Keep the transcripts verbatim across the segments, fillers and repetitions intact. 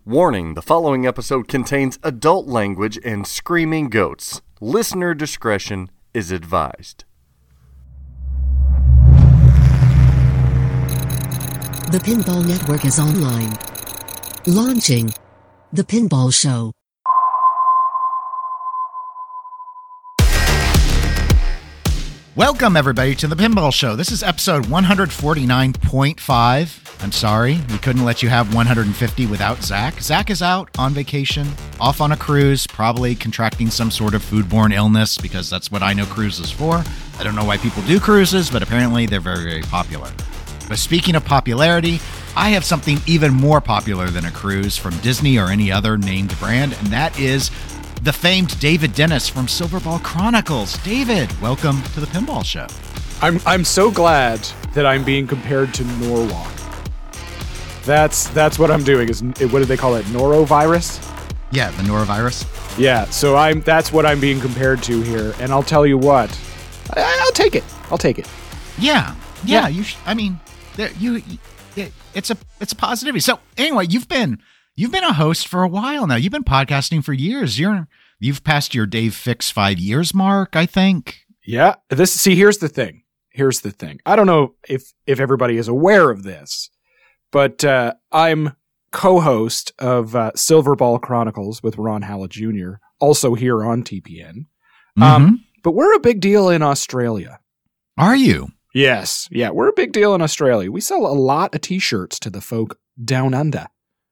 Warning, the following episode contains adult language and screaming goats. Listener discretion is advised. The Pinball Network is online. Launching The Pinball Show. Welcome, everybody, to The Pinball Show. This is episode one forty-nine point five. I'm sorry, we couldn't let you have one hundred fifty without Zach. Zach is out on vacation, off on a cruise, probably contracting some sort of foodborne illness, because that's what I know cruises for. I don't know why people do cruises, but apparently they're very, very popular. But speaking of popularity, I have something even more popular than a cruise from Disney or any other named brand, and that is the famed David Dennis from Silverball Chronicles. David, welcome to the Pinball Show. I'm I'm so glad that I'm being compared to Norwalk. That's that's what I'm doing. Is what do they call it? Norovirus? Yeah, the norovirus. Yeah. So I'm that's what I'm being compared to here, and I'll tell you what, I, I'll take it. I'll take it. Yeah, yeah. Yeah. You. Sh- I mean, there, you. you it's a it's a positivity. So anyway, you've been. You've been a host for a while now. You've been podcasting for years. You're you've passed your Dave Fix five years mark, I think. Yeah. This see here's the thing. Here's the thing. I don't know if if everybody is aware of this, but uh, I'm co-host of uh, Silverball Chronicles with Ron Hallett Junior, also here on T P N. Mm-hmm. Um, but we're a big deal in Australia. Are you? Yes. Yeah, we're a big deal in Australia. We sell a lot of T-shirts to the folk down under.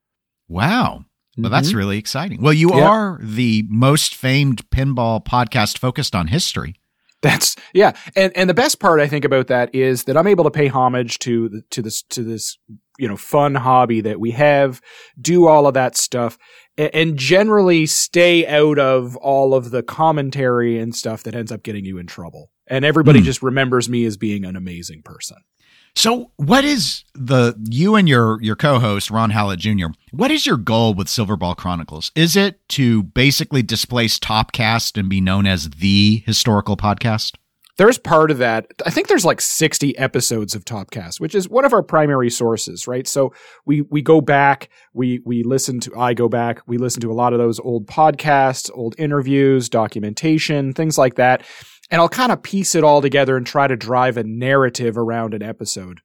Wow. Well, Mm-hmm. that's really exciting. Well, you Yeah. are the most famed pinball podcast focused on history. That's yeah, and and the best part I think about that is that I'm able to pay homage to the, to this to this you know fun hobby that we have, do all of that stuff, and, and generally stay out of all of the commentary and stuff that ends up getting you in trouble. And everybody Hmm. just remembers me as being an amazing person. So what is the, you and your, your co-host, Ron Hallett Junior, what is your goal with Silverball Chronicles? Is it to basically displace Topcast and be known as the historical podcast? There's part of that. I think there's like sixty episodes of Topcast, which is one of our primary sources, right? So we we go back, we we listen to, I go back, we listen to a lot of those old podcasts, old interviews, documentation, things like that. And I'll kind of piece it all together and try to drive a narrative around an episode.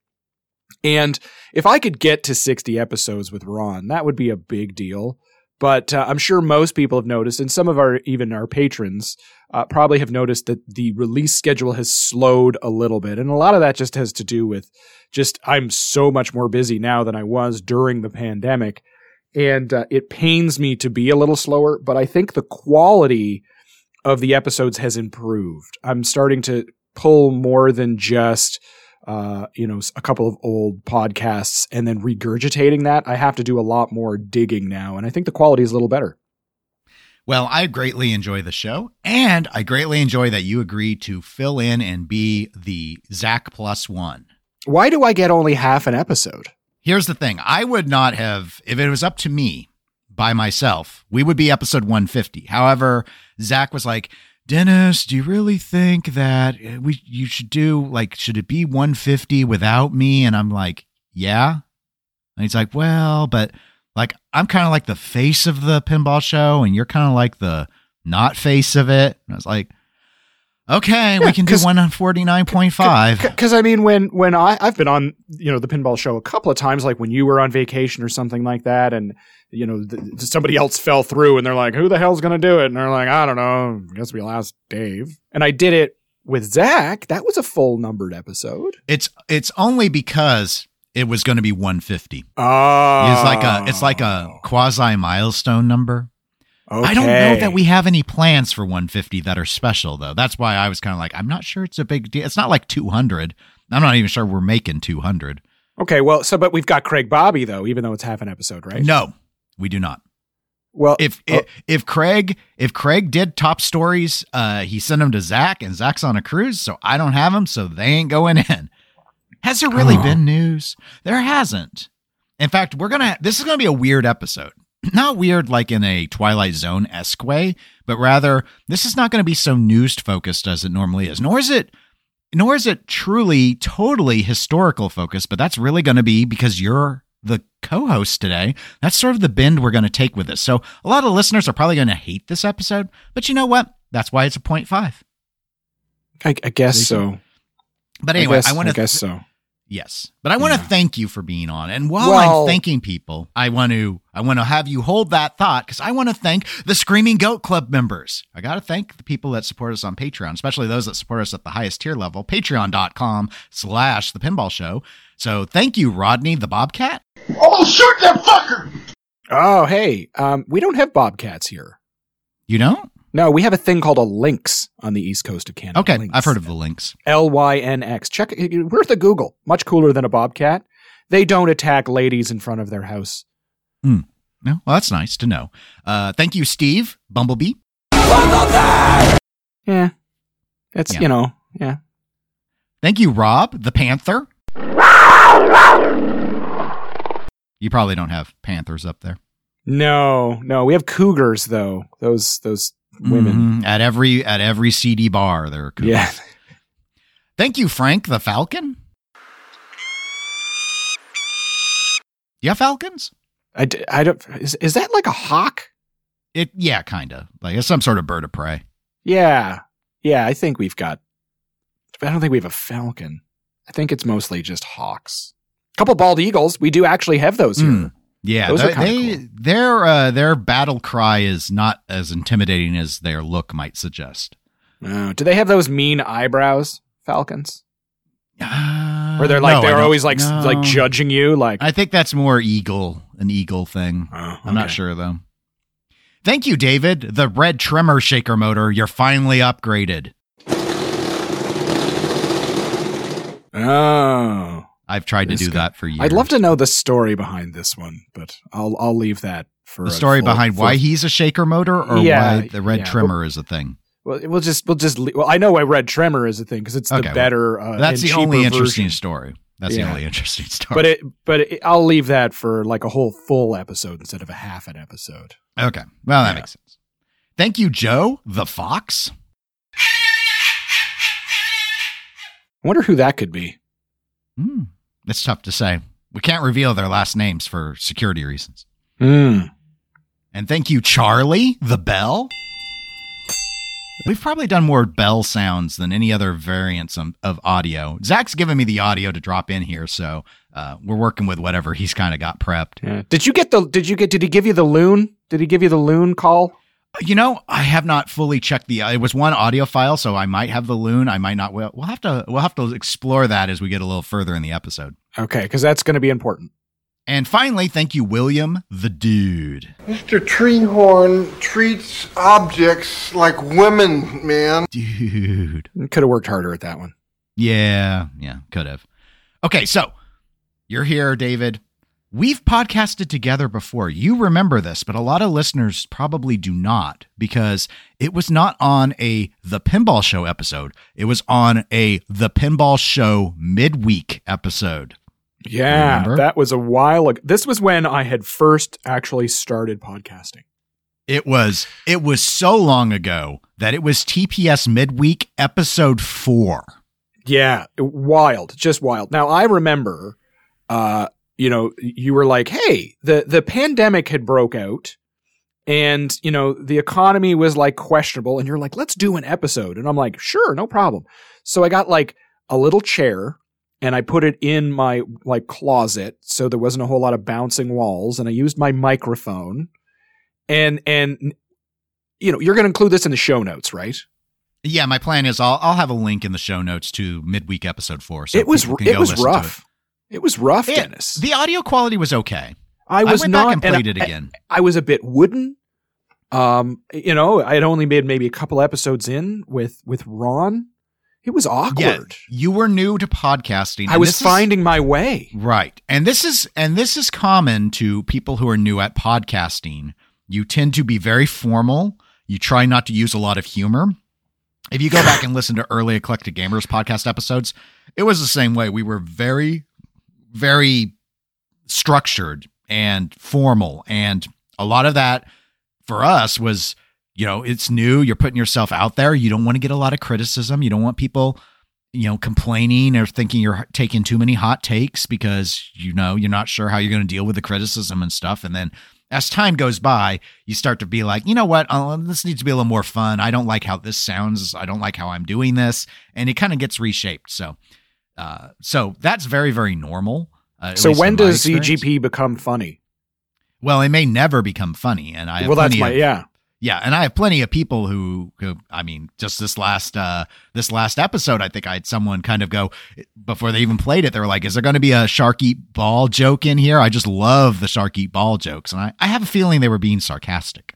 And if I could get to sixty episodes with Ron, that would be a big deal. But uh, I'm sure most people have noticed, and some of our, even our patrons, uh, probably have noticed that the release schedule has slowed a little bit. And a lot of that just has to do with just, I'm so much more busy now than I was during the pandemic. And uh, it pains me to be a little slower, but I think the quality of the episodes has improved. I'm starting to pull more than just, uh, you know, a couple of old podcasts and then regurgitating that. I have to do a lot more digging now, and I think the quality is a little better. Well, I greatly enjoy the show, and I greatly enjoy that you agreed to fill in and be the Zach plus one. Why do I get only half an episode? Here's the thing. I would not have, if it was up to me by myself, we would be episode one fifty. However, Zach was like, Dennis, do you really think that we you should do, like, should it be one fifty without me? And I'm like, yeah. And he's like, well, but like, I'm kind of like the face of the pinball show, and you're kind of like the not face of it. And I was like, okay, yeah, we can do one forty-nine point five. Because I mean, when when I I've been on you know the pinball show a couple of times, like when you were on vacation or something like that, and you know the, somebody else fell through, and they're like, "Who the hell's gonna do it?" And they're like, "I don't know. I guess we'll ask Dave." And I did it with Zach. That was a full numbered episode. It's it's only because it was going to be one fifty. Oh, It's like a it's like a quasi milestone number. Okay. I don't know that we have any plans for one fifty that are special, though. That's why I was kind of like, I'm not sure it's a big deal. It's not like two hundred. I'm not even sure we're making two hundred. Okay, well, so but we've got Craig Bobby though, even though it's half an episode, right? No, we do not. Well, If oh, if, if Craig if Craig did top stories, uh, he sent them to Zach, and Zach's on a cruise, so I don't have them, so they ain't going in. Has there really Oh. been news? There hasn't. In fact, we're gonna. This is gonna be a weird episode. Not weird like in a Twilight Zone-esque way, but rather this is not going to be so news-focused as it normally is. Nor is it nor is it truly, totally historical focused, but that's really going to be because you're the co-host today. That's sort of the bend we're going to take with this. So a lot of listeners are probably going to hate this episode, but you know what? That's why it's a point five. I, I guess so. But anyway, I, guess, I want to. I guess so. Yes, but I want to Yeah. thank you for being on. And while Well- I'm thanking people, I want to I want to have you hold that thought because I want to thank the Screaming Goat Club members. I got to thank the people that support us on Patreon, especially those that support us at the highest tier level, patreon.com slash the pinball show. So thank you, Rodney the Bobcat. Oh, shoot that fucker! Oh, hey, um, we don't have bobcats here. You don't? No, we have a thing called a lynx on the east coast of Canada. Okay, Lynx. I've heard of the links. L Y N X. Check it. Where's the Google? Much cooler than a bobcat. They don't attack ladies in front of their house. No, well, that's nice to know. Uh, thank you, Steve Bumblebee. Yeah. It's, Yeah. you know, yeah. Thank you, Rob the Panther. You probably don't have panthers up there. No, no. We have cougars, though. Those, those women. Mhm. At every at every C D bar, there are cougars. Yeah. Thank you, Frank the Falcon. You have falcons? I, d- I don't, is, is that like a hawk? It yeah, kind of like it's some sort of bird of prey. Yeah. Yeah, I think we've got, I don't think we have a falcon. I think it's mostly just hawks. A couple bald eagles. We do actually have those here. Mm. Yeah, Those are they, kinda they cool. their uh, their battle cry is not as intimidating as their look might suggest. Oh, do they have those mean eyebrows, falcons? Uh, Where they're like, no, I they're don't- always like, no. like judging you. Like, I think that's more eagle, an eagle thing. Oh, I'm not okay. sure though. Thank you, David. The red tremor shaker motor. You're finally upgraded. Oh, I've tried to That's do good. that for years. I'd love to know the story behind this one, but I'll I'll leave that for the a story full- behind why full- he's a shaker motor or Yeah, why the red yeah. trimmer is a thing. Well, we'll just we'll just le- well, I know why red tremor is a thing because it's Okay, the well, better. Uh, That's and the only cheaper interesting version. story. That's Yeah. the only interesting story. But it but it, I'll leave that for like a whole full episode instead of a half an episode. okay. Well, that Yeah. makes sense. Thank you, Joe the Fox. I wonder who that could be. Hmm. It's tough to say. We can't reveal their last names for security reasons. Hmm. And thank you, Charlie the Bell. We've probably done more bell sounds than any other variants of, of audio. Zach's given me the audio to drop in here, so uh, we're working with whatever he's kind of got prepped. Yeah. Did you get the? Did you get? Did he give you the loon? Did he give you the loon call? You know, I have not fully checked the. It was one audio file, so I might have the loon. I might not. We'll, we'll have to. We'll have to explore that as we get a little further in the episode. Okay, because that's going to be important. And finally, thank you, William the Dude. Mister Treehorn treats objects like women, man. Dude. Could have worked harder at that one. Yeah, yeah, could have. Okay, so you're here, David. We've podcasted together before. You remember this, but a lot of listeners probably do not because it was not on a The Pinball Show episode. It was on a The Pinball Show midweek episode. Yeah, Remember? that was a while ago. This was when I had first actually started podcasting. It was it was so long ago that it was T P S midweek episode four. Yeah, wild, just wild. Now I remember, uh, you know, you were like, "Hey, the the pandemic had broke out, and you know the economy was like questionable," and you're like, "Let's do an episode," and I'm like, "Sure, no problem." So I got like a little chair, and I put it in my like closet, so there wasn't a whole lot of bouncing walls, and I used my microphone, and and you know, you're going to include this in the show notes, right? Yeah, my plan is I'll I'll have a link in the show notes to midweek episode four. So it was people can it go was listen to rough. It. was rough, It- Dennis. The audio quality was okay. I was went not, back and played I- it again. I, I was a bit wooden. Um, you know, I had only made maybe a couple episodes in with with Ron. It was awkward. Yeah, you were new to podcasting. I and was this is- finding my way. right, and this is and this is common to people who are new at podcasting. You tend to be very formal. You try not to use a lot of humor. If you go back and listen to early Eclectic Gamers podcast episodes, it was the same way. We were very, very structured and formal. And a lot of that for us was, you know, it's new. You're putting yourself out there. You don't want to get a lot of criticism. You don't want people you know, complaining or thinking you're taking too many hot takes because, you know, you're not sure how you're going to deal with the criticism and stuff. And then as time goes by, you start to be like, you know what, uh, this needs to be a little more fun. I don't like how this sounds. I don't like how I'm doing this. And it kind of gets reshaped. So, uh, so that's very, very normal. Uh, so when does Z G P become funny? Well, it may never become funny. And I have well, that's plenty my, of, yeah. Yeah, and I have plenty of people who, who, I mean, just this last uh, this last episode, I think I had someone kind of go, before they even played it, they were like, is there going to be a shark eat ball joke in here? I just love the shark eat ball jokes. And I, I have a feeling they were being sarcastic.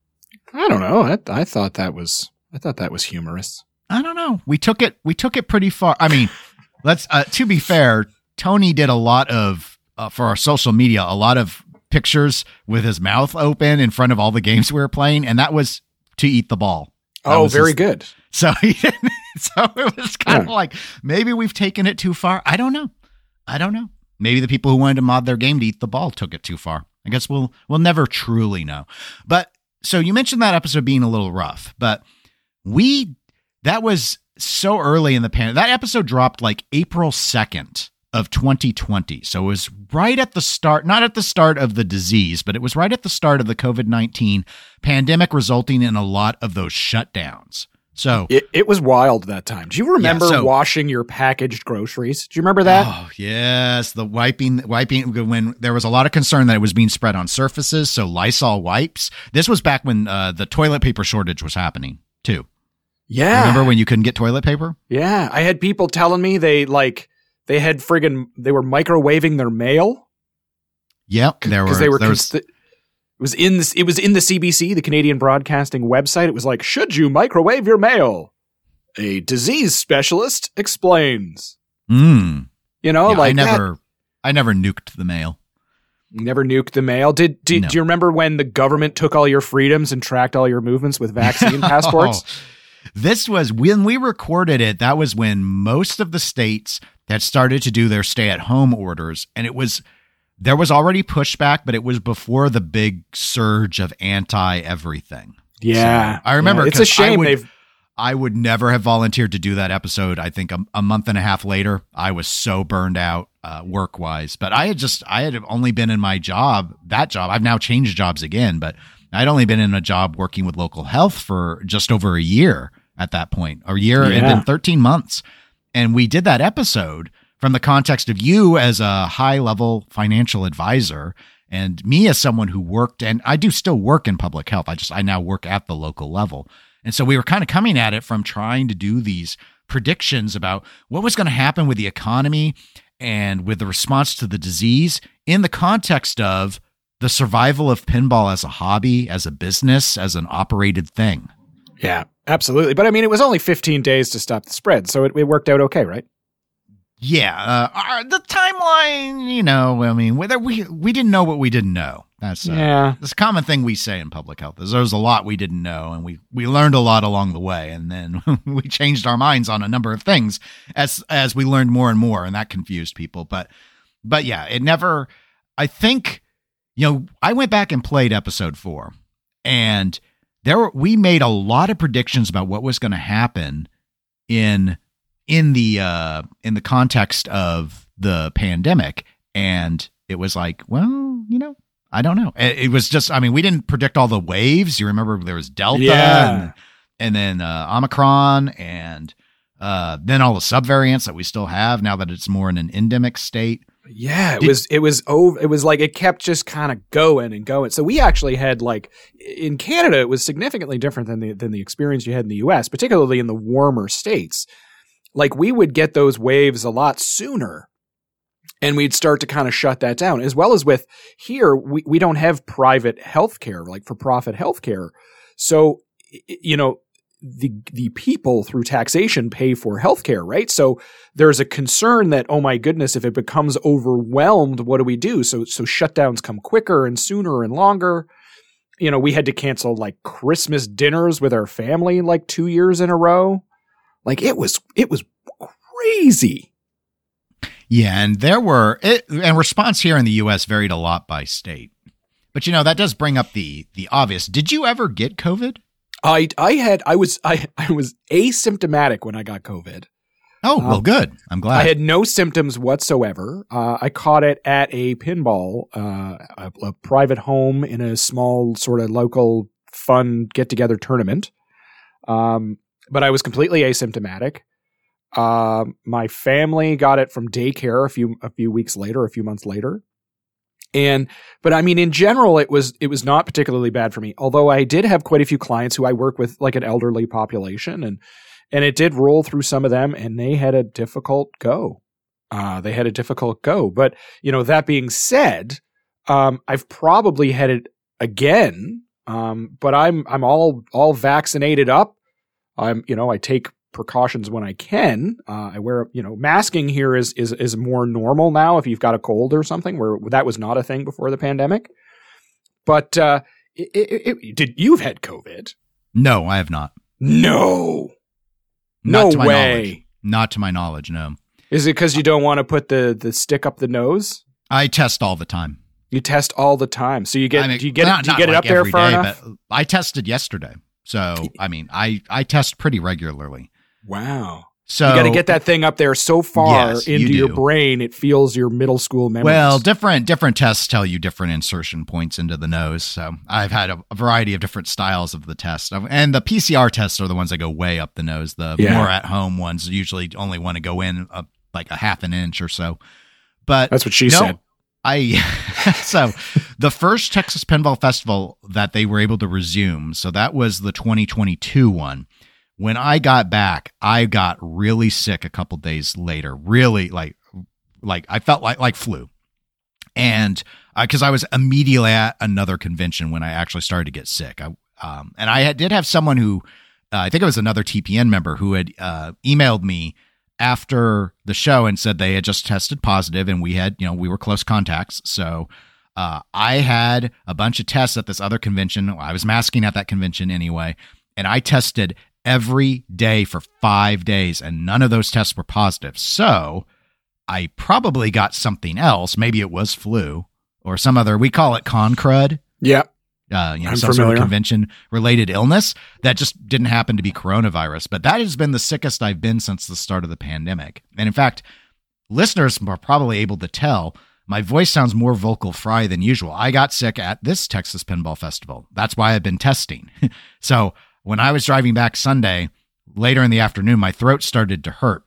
I don't know. I, I thought that was, I thought that was humorous. I don't know. We took it, we took it pretty far. I mean, let's, uh, to be fair, Tony did a lot of, uh, for our social media, a lot of pictures with his mouth open in front of all the games we were playing, and that was to eat the ball. That oh, very his, good. So he didn't, so it was kind yeah. of like maybe we've taken it too far. I don't know. I don't know. Maybe the people who wanted to mod their game to eat the ball took it too far. I guess we'll we'll never truly know. But so you mentioned that episode being a little rough, but we that was so early in the pandemic. That episode dropped like April second of twenty twenty. So it was right at the start, not at the start of the disease, but it was right at the start of the COVID nineteen pandemic, resulting in a lot of those shutdowns. So it, it was wild that time. Do you remember yeah, so, washing your packaged groceries? Do you remember that? Oh, yes. The wiping, wiping when there was a lot of concern that it was being spread on surfaces. So Lysol wipes. This was back when uh, the toilet paper shortage was happening too. Yeah. Remember when you couldn't get toilet paper? Yeah. I had people telling me they like, They had friggin' they were microwaving their mail. Yep, there were. They were there was, it was in this, it was in the C B C, the Canadian Broadcasting website. It was like, should you microwave your mail? A disease specialist explains. Mm. You know, yeah, like I never, that, I never nuked the mail. Never nuked the mail. Did did no. do you remember when the government took all your freedoms and tracked all your movements with vaccine passports? Oh, this was when we recorded it. That was when most of the states that started to do their stay-at-home orders, and it was there was already pushback, but it was before the big surge of anti-everything. Yeah, so I remember. Yeah, it's a shame I would, they've. I would never have volunteered to do that episode. I think a, a month and a half later, I was so burned out uh, work-wise. But I had just I had only been in my job, that job. I've now changed jobs again, but I'd only been in a job working with local health for just over a year at that point. A year, yeah. it had been thirteen months. And we did that episode from the context of you as a high-level financial advisor and me as someone who worked, and I do still work in public health. I just, I now work at the local level. And so we were kind of coming at it from trying to do these predictions about what was going to happen with the economy and with the response to the disease in the context of the survival of pinball as a hobby, as a business, as an operated thing. Yeah, absolutely. But I mean, it was only fifteen days to stop the spread, so it, it worked out okay, right? Yeah. Uh, our, the timeline, you know, I mean, whether we we didn't know what we didn't know. That's uh, yeah. That's a common thing we say in public health is there's a lot we didn't know, and we, we learned a lot along the way, and then we changed our minds on a number of things as as we learned more and more, and that confused people. But but yeah, it never. I think, you know, I went back and played episode four, and there were, we made a lot of predictions about what was going to happen in in the uh, in the context of the pandemic, and it was like, well, you know, I don't know. It, it was just, I mean, we didn't predict all the waves. You remember there was Delta, yeah. and, and then uh, Omicron, and uh, then all the subvariants that we still have now that it's more in an endemic state. Yeah, it Did, was, it was over. It was like, it kept just kind of going and going. So we actually had like in Canada, it was significantly different than the, than the experience you had in the U S, particularly in the warmer states. Like we would get those waves a lot sooner and we'd start to kind of shut that down, as well as with here, we, we don't have private healthcare, like for profit healthcare. So, you know, the the people through taxation pay for healthcare, right? So there's a concern that, oh my goodness, if it becomes overwhelmed, what do we do? So so shutdowns come quicker and sooner and longer. You know, we had to cancel like Christmas dinners with our family like two years in a row. Like it was it was crazy. Yeah, and there were it, and response here in the U S varied a lot by state. But you know, that does bring up the the obvious. Did you ever get COVID? I I had I was I I was asymptomatic when I got COVID. Oh, well, Um, good. I'm glad. I had no symptoms whatsoever. Uh, I caught it at a pinball, uh, a, a private home in a small sort of local fun get-together tournament. Um, but I was completely asymptomatic. Uh, my family got it from daycare a few a few weeks later, a few months later. And but I mean, in general, it was it was not particularly bad for me. Although I did have quite a few clients who I work with, like an elderly population, and and it did roll through some of them, and they had a difficult go. Uh, they had a difficult go. But you know, that being said, um, I've probably had it again. Um, but I'm I'm all all vaccinated up. I'm you know I take precautions when I can. Uh, I wear, you know, masking here is, is, is more normal now if you've got a cold or something, where that was not a thing before the pandemic. But, uh, it, it, it, did you've had COVID? No, I have not. No, Not no to my way. knowledge. Not to my knowledge. No. Is it because you don't want to put the, the stick up the nose? I test all the time. You test all the time. So you get, I mean, do you get, not, do you not get it like up there every far day, enough? but I tested yesterday. So, I mean, I, I test pretty regularly. Wow. So You got to get that thing up there so far Yes, you into your do. brain, it feels your middle school memories. Well, different different tests tell you different insertion points into the nose. So I've had a, a variety of different styles of the test, and the P C R tests are the ones that go way up the nose. The Yeah. more at home ones usually only want to go in a, like a half an inch or so. But That's what she no, said. I so the first Texas Pinball Festival that they were able to resume. So that was the twenty twenty-two one. When I got back, I got really sick a couple days later. Really, like, like I felt like like flu, and because I, I was immediately at another convention when I actually started to get sick. I um, and I had, did have someone who uh, I think it was another T P N member who had uh, emailed me after the show and said they had just tested positive, and we had you know we were close contacts. So uh, I had a bunch of tests at this other convention. I was masking at that convention anyway, and I tested every day for five days, and none of those tests were positive. So I probably got something else. Maybe it was flu or some other, we call it con crud. Yeah. Uh, you know, I'm some familiar. sort of convention related illness that just didn't happen to be coronavirus. But that has been the sickest I've been since the start of the pandemic. And in fact, listeners are probably able to tell my voice sounds more vocal fry than usual. I got sick at this Texas Pinball Festival. That's why I've been testing. So when I was driving back Sunday, later in the afternoon, my throat started to hurt.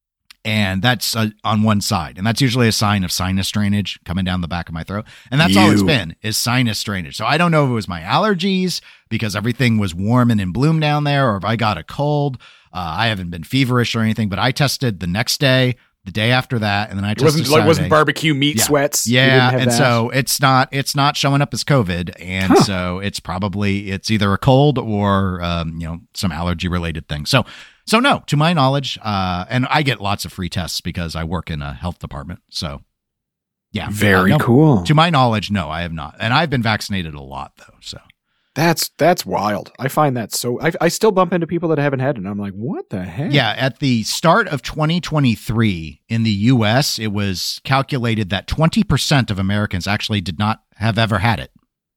And that's uh, on one side. And that's usually a sign of sinus drainage coming down the back of my throat. And that's all it's You. been is sinus drainage. So I don't know if it was my allergies because everything was warm and in bloom down there, or if I got a cold. Uh, I haven't been feverish or anything, but I tested the next day, the day after that, and then I It tested wasn't like wasn't Saturday. barbecue meat Yeah. sweats. You Yeah, didn't have and that? so it's not it's not showing up as COVID, and Huh. so it's probably it's either a cold or um, you know some allergy related thing. So so no, to my knowledge, uh, and I get lots of free tests because I work in a health department. So yeah, Very uh, no, cool. To my knowledge, no, I have not, and I've been vaccinated a lot though. So That's that's wild. I find that so. I, I still bump into people that haven't had it, and I'm like, what the heck? yeah, at the start of twenty twenty-three in the U S, it was calculated that twenty percent of Americans actually did not have ever had it,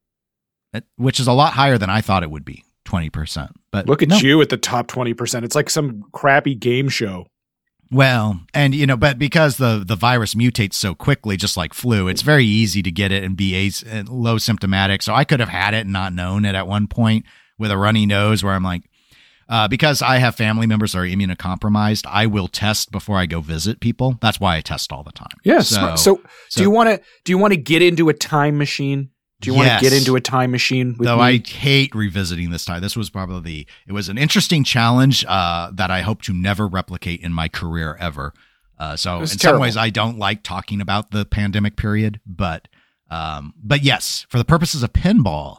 That- which is a lot higher than I thought it would be, twenty percent. But Look at no. you at the top twenty percent. It's like some crappy game show. Well, and you know, but because the the virus mutates so quickly, just like flu, it's very easy to get it and be as low symptomatic. So I could have had it and not known it at one point with a runny nose, where I'm like, uh, because I have family members that are immunocompromised, I will test before I go visit people. That's why I test all the time. Yes. So, So, so, so- do you want to do you want to get into a time machine? Do you want to Yes. get into a time machine with Though me? I hate revisiting this time. This was probably the, it was an interesting challenge uh, that I hope to never replicate in my career ever. Uh, so in was some terrible. ways, I don't like talking about the pandemic period, but um, but yes, for the purposes of pinball,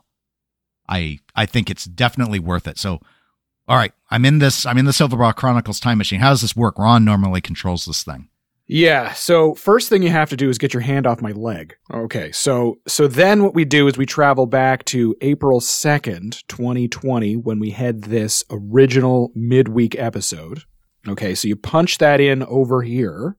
I I think it's definitely worth it. So, all right, I'm in this. I'm in the Silverbaugh Chronicles time machine. How does this work? Ron normally controls this thing. Yeah. So first thing you have to do is get your hand off my leg. Okay. So so then what we do is we travel back to April second, twenty twenty, when we had this original midweek episode. Okay. So you punch that in over here.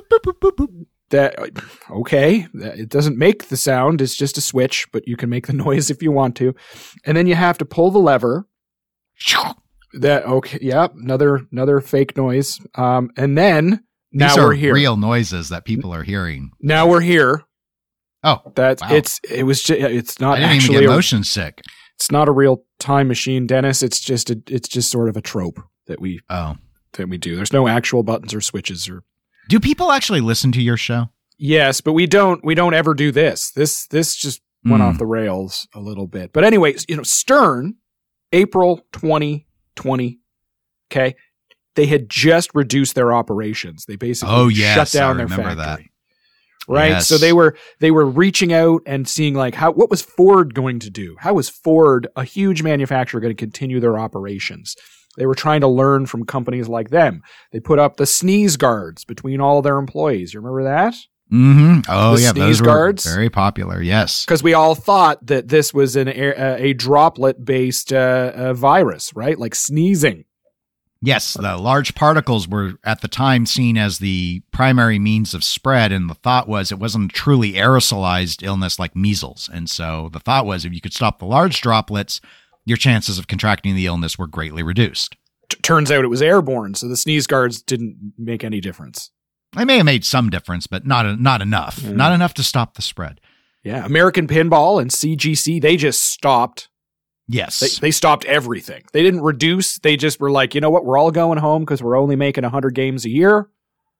That okay. That- It doesn't make the sound. It's just a switch, but you can make the noise if you want to. And then you have to pull the lever. That okay? Yeah, another another fake noise. Um, and then now These we're are here. real noises that people are hearing. Now we're here. Oh, That's wow. it's it was just, it's not I didn't actually even get a, motion sick. it's not a real time machine, Dennis. It's just a, it's just sort of a trope that we Oh, that we do. There's no actual buttons or switches or do people actually listen to your show? yes, but we don't we don't ever do this. This this just went Mm. off the rails a little bit. But anyways, you know, Stern, April twenty twenty. Okay, they had just reduced their operations. They basically Oh, yes, shut down I their remember factory. that. Right. Yes. So they were they were reaching out and seeing like how what was Ford going to do? How was Ford, a huge manufacturer, going to continue their operations? They were trying to learn from companies like them. They put up the sneeze guards between all their employees. You remember that? Mm-hmm. Oh, The yeah. sneeze Those were guards? very popular. Yes. Because we all thought that this was an air, uh, a droplet based uh, uh, virus, right? Like sneezing. Yes, the large particles were at the time seen as the primary means of spread, and the thought was it wasn't a truly aerosolized illness like measles. And so the thought was if you could stop the large droplets, your chances of contracting the illness were greatly reduced. T- turns out it was airborne, so the sneeze guards didn't make any difference. They may have made some difference, but not not enough. Mm. Not enough to stop the spread. Yeah, American Pinball and C G C, they just stopped. Yes. They, they stopped everything. They didn't reduce. They just were like, you know what? We're all going home because we're only making one hundred games a year.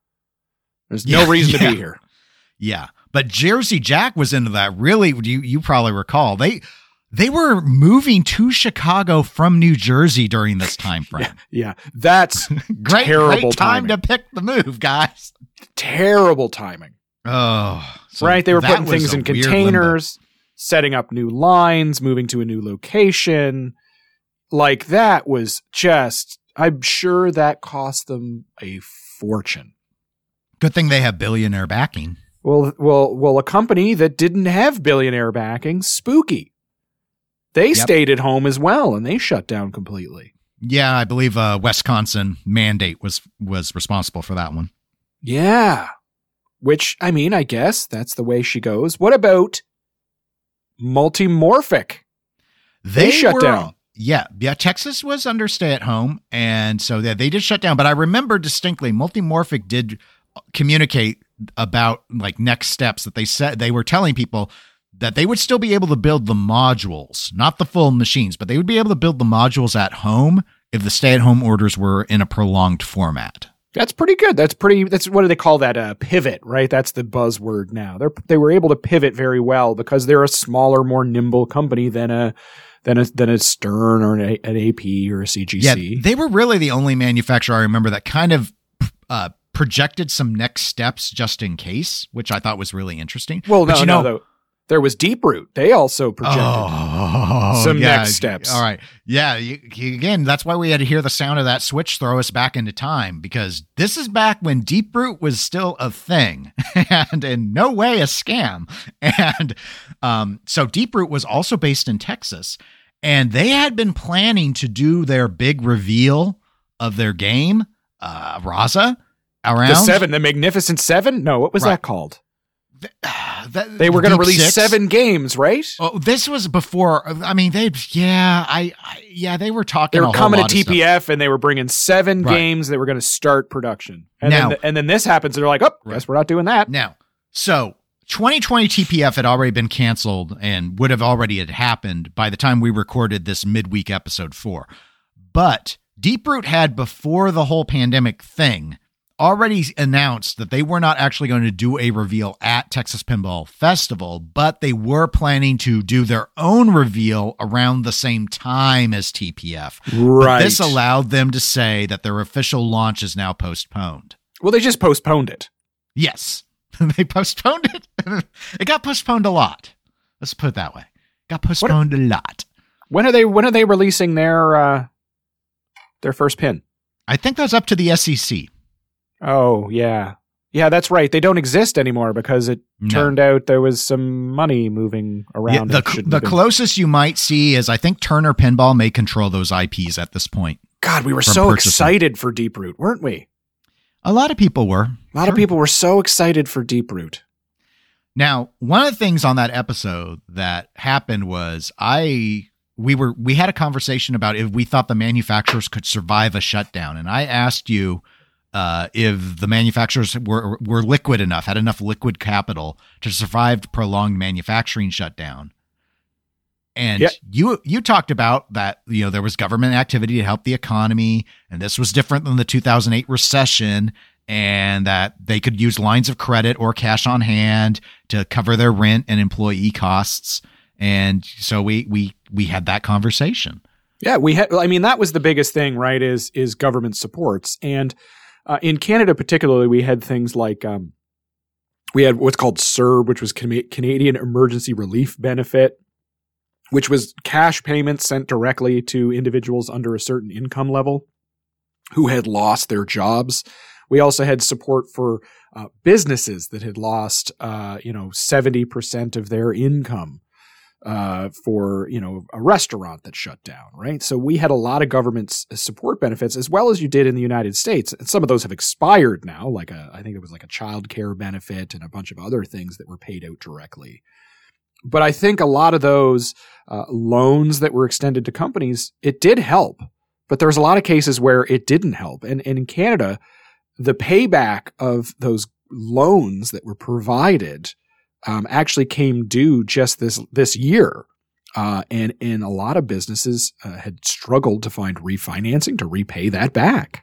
There's no Yeah, reason yeah. to be here. Yeah, but Jersey Jack was into that. Really, you you probably recall they they were moving to Chicago from New Jersey during this time frame. Yeah, that's great, terrible great time timing. to pick the move, guys. Terrible timing. Oh, so right? They were that putting was things a in weird containers, setting up new lines, moving to a new location. Like that was just, I'm sure that cost them a fortune. limbo. Good thing they have billionaire backing. Well, well, well, a company that didn't have billionaire backing, Spooky. They Yep. stayed at home as well, and they shut down completely. Yeah, I believe uh, Wisconsin mandate was was responsible for that one. Yeah. Which, I mean, I guess that's the way she goes. What about Multimorphic? They shut were- down. Yeah, yeah. Texas was under stay at home, and so yeah, they did shut down. But I remember distinctly, Multimorphic did communicate about like next steps that they said they were telling people that they would still be able to build the modules, not the full machines, but they would be able to build the modules at home if the stay-at-home orders were in a prolonged format. That's pretty good. That's pretty, that's, what do they call that? A pivot, right? That's the buzzword now. They're, they were able to pivot very well because they're a smaller, more nimble company than a, than a, than a Stern or an, a, an A P or a C G C. Yeah, they were really the only manufacturer I remember that kind of uh, projected some next steps just in case, which I thought was really interesting. Well, But no, you no, know, though. There was Deeproot. They also projected. Oh, some yeah. next steps. All right. Yeah. You, you- again, that's why we had to hear the sound of that switch throw us back into time, because this is back when Deeproot was still a thing and in no way a scam. And um, so Deeproot was also based in Texas, and they had been planning to do their big reveal of their game, uh, Raza, around The Seven, the Magnificent Seven? No, what was Right. that called? that- They were going to Deep release Six. seven games, right? Oh, this was before. I mean, they, yeah, I, I yeah, they were talking. They were a whole coming to lot of stuff. T P F and they were bringing seven Right. games that were going to start production. And Now- then and then this happens and they're like, "Oh, guess we're not doing that." Now, so twenty twenty T P F had already been canceled and would have already had happened by the time we recorded this midweek episode four. But Deeproot had, before the whole pandemic thing, already announced that they were not actually going to do a reveal at Texas Pinball Festival, but they were planning to do their own reveal around the same time as T P F. But Right. this allowed them to say that their official launch is now postponed. Well, they just postponed it. Yes, they postponed it. It got postponed a lot. Let's put it that way. Got postponed a lot. When are they when are they releasing their uh their first pin? I think that's up to the S E C. Oh, yeah. Yeah, that's right. They don't exist anymore because it No. turned out there was some money moving around. Yeah, the that shouldn't the have been. closest you might see is I think Turner Pinball may control those I Ps at this point. God, we were from so purchasing. excited for Deeproot, weren't we? A lot of people were. A lot of people were so excited for Deeproot. Now, one of the things on that episode that happened was I we were we had a conversation about if we thought the manufacturers could survive a shutdown, and I asked you uh, if the manufacturers were were liquid enough, had enough liquid capital to survive prolonged manufacturing shutdown. And yep. you you talked about that, you know, there was government activity to help the economy, and this was different than the two thousand eight recession, and that they could use lines of credit or cash on hand to cover their rent and employee costs. And so we we we had that conversation. Yeah, we had. I mean, that was the biggest thing, right? Is is government supports, and uh, in Canada particularly, we had things like um, we had what's called C E R B, which was Canadian Emergency Relief Benefit, which was cash payments sent directly to individuals under a certain income level who had lost their jobs. We also had support for uh, businesses that had lost, uh, you know, seventy percent of their income uh, for, you know, a restaurant that shut down, right? So we had a lot of government s- support benefits, as well as you did in the United States. And some of those have expired now, like a, I think it was like a child care benefit and a bunch of other things that were paid out directly. But I think a lot of those uh, loans that were extended to companies, it did help. But there's a lot of cases where it didn't help. And, and in Canada, the payback of those loans that were provided um, actually came due just this this year. Uh, and, and a lot of businesses uh, had struggled to find refinancing to repay that back.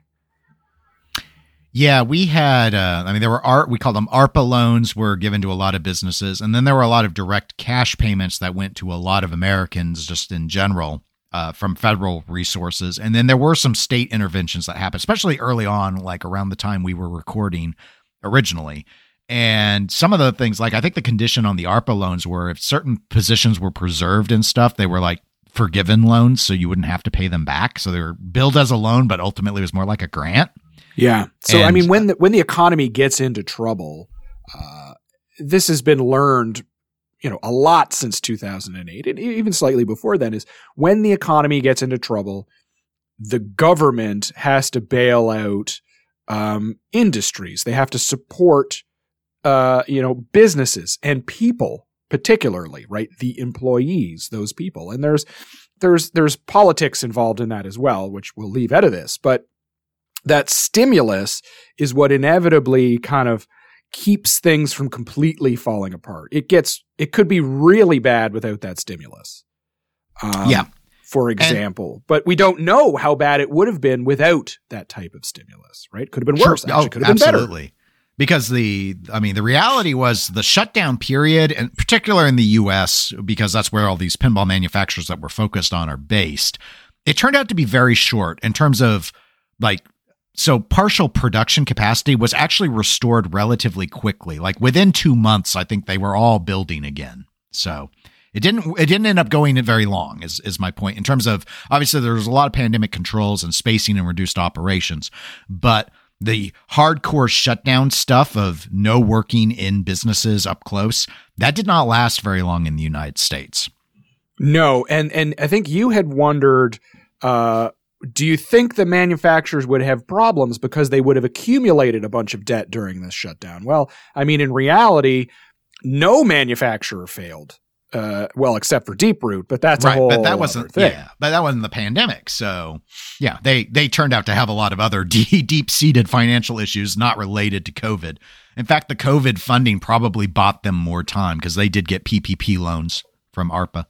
Yeah, we had, uh, I mean, there were, art, we called them ARPA loans were given to a lot of businesses. And then there were a lot of direct cash payments that went to a lot of Americans just in general uh, from federal resources. And then there were some state interventions that happened, especially early on, like around the time we were recording originally. And some of the things, like I think the condition on the ARPA loans were if certain positions were preserved and stuff, they were like forgiven loans, so you wouldn't have to pay them back. So they were billed as a loan, but ultimately it was more like a grant. Yeah. So, and, I mean, when the, when the economy gets into trouble, uh, this has been learned, you know, a lot since two thousand eight, and even slightly before then, is when the economy gets into trouble, the government has to bail out um, industries. They have to support, uh, you know, businesses and people, particularly, right? The employees, those people. And there's, there's, there's politics involved in that as well, which we'll leave out of this. But that stimulus is what inevitably kind of keeps things from completely falling apart. It gets, it could be really bad without that stimulus. Um, yeah. For example, and, but we don't know how bad it would have been without that type of stimulus, right? Could have been worse. Sure. Actually, oh, could have been absolutely. better. Because the, I mean, the reality was the shutdown period, and particularly in the U S, because that's where all these pinball manufacturers that we're focused on are based, it turned out to be very short in terms of like, so partial production capacity was actually restored relatively quickly. Like within two months, I think they were all building again. So it didn't it didn't end up going very long is, is my point in terms of, obviously there was a lot of pandemic controls and spacing and reduced operations, but the hardcore shutdown stuff of no working in businesses up close, that did not last very long in the United States. No. And, and I think you had wondered, uh, do you think the manufacturers would have problems because they would have accumulated a bunch of debt during this shutdown? Well, I mean, in reality, no manufacturer failed. Uh, well, except for Deeproot, but that's right, a whole but that wasn't thing. Yeah, but that wasn't the pandemic. So yeah, they they turned out to have a lot of other de- deep-seated financial issues not related to COVID. In fact, the COVID funding probably bought them more time because they did get P P P loans from ARPA.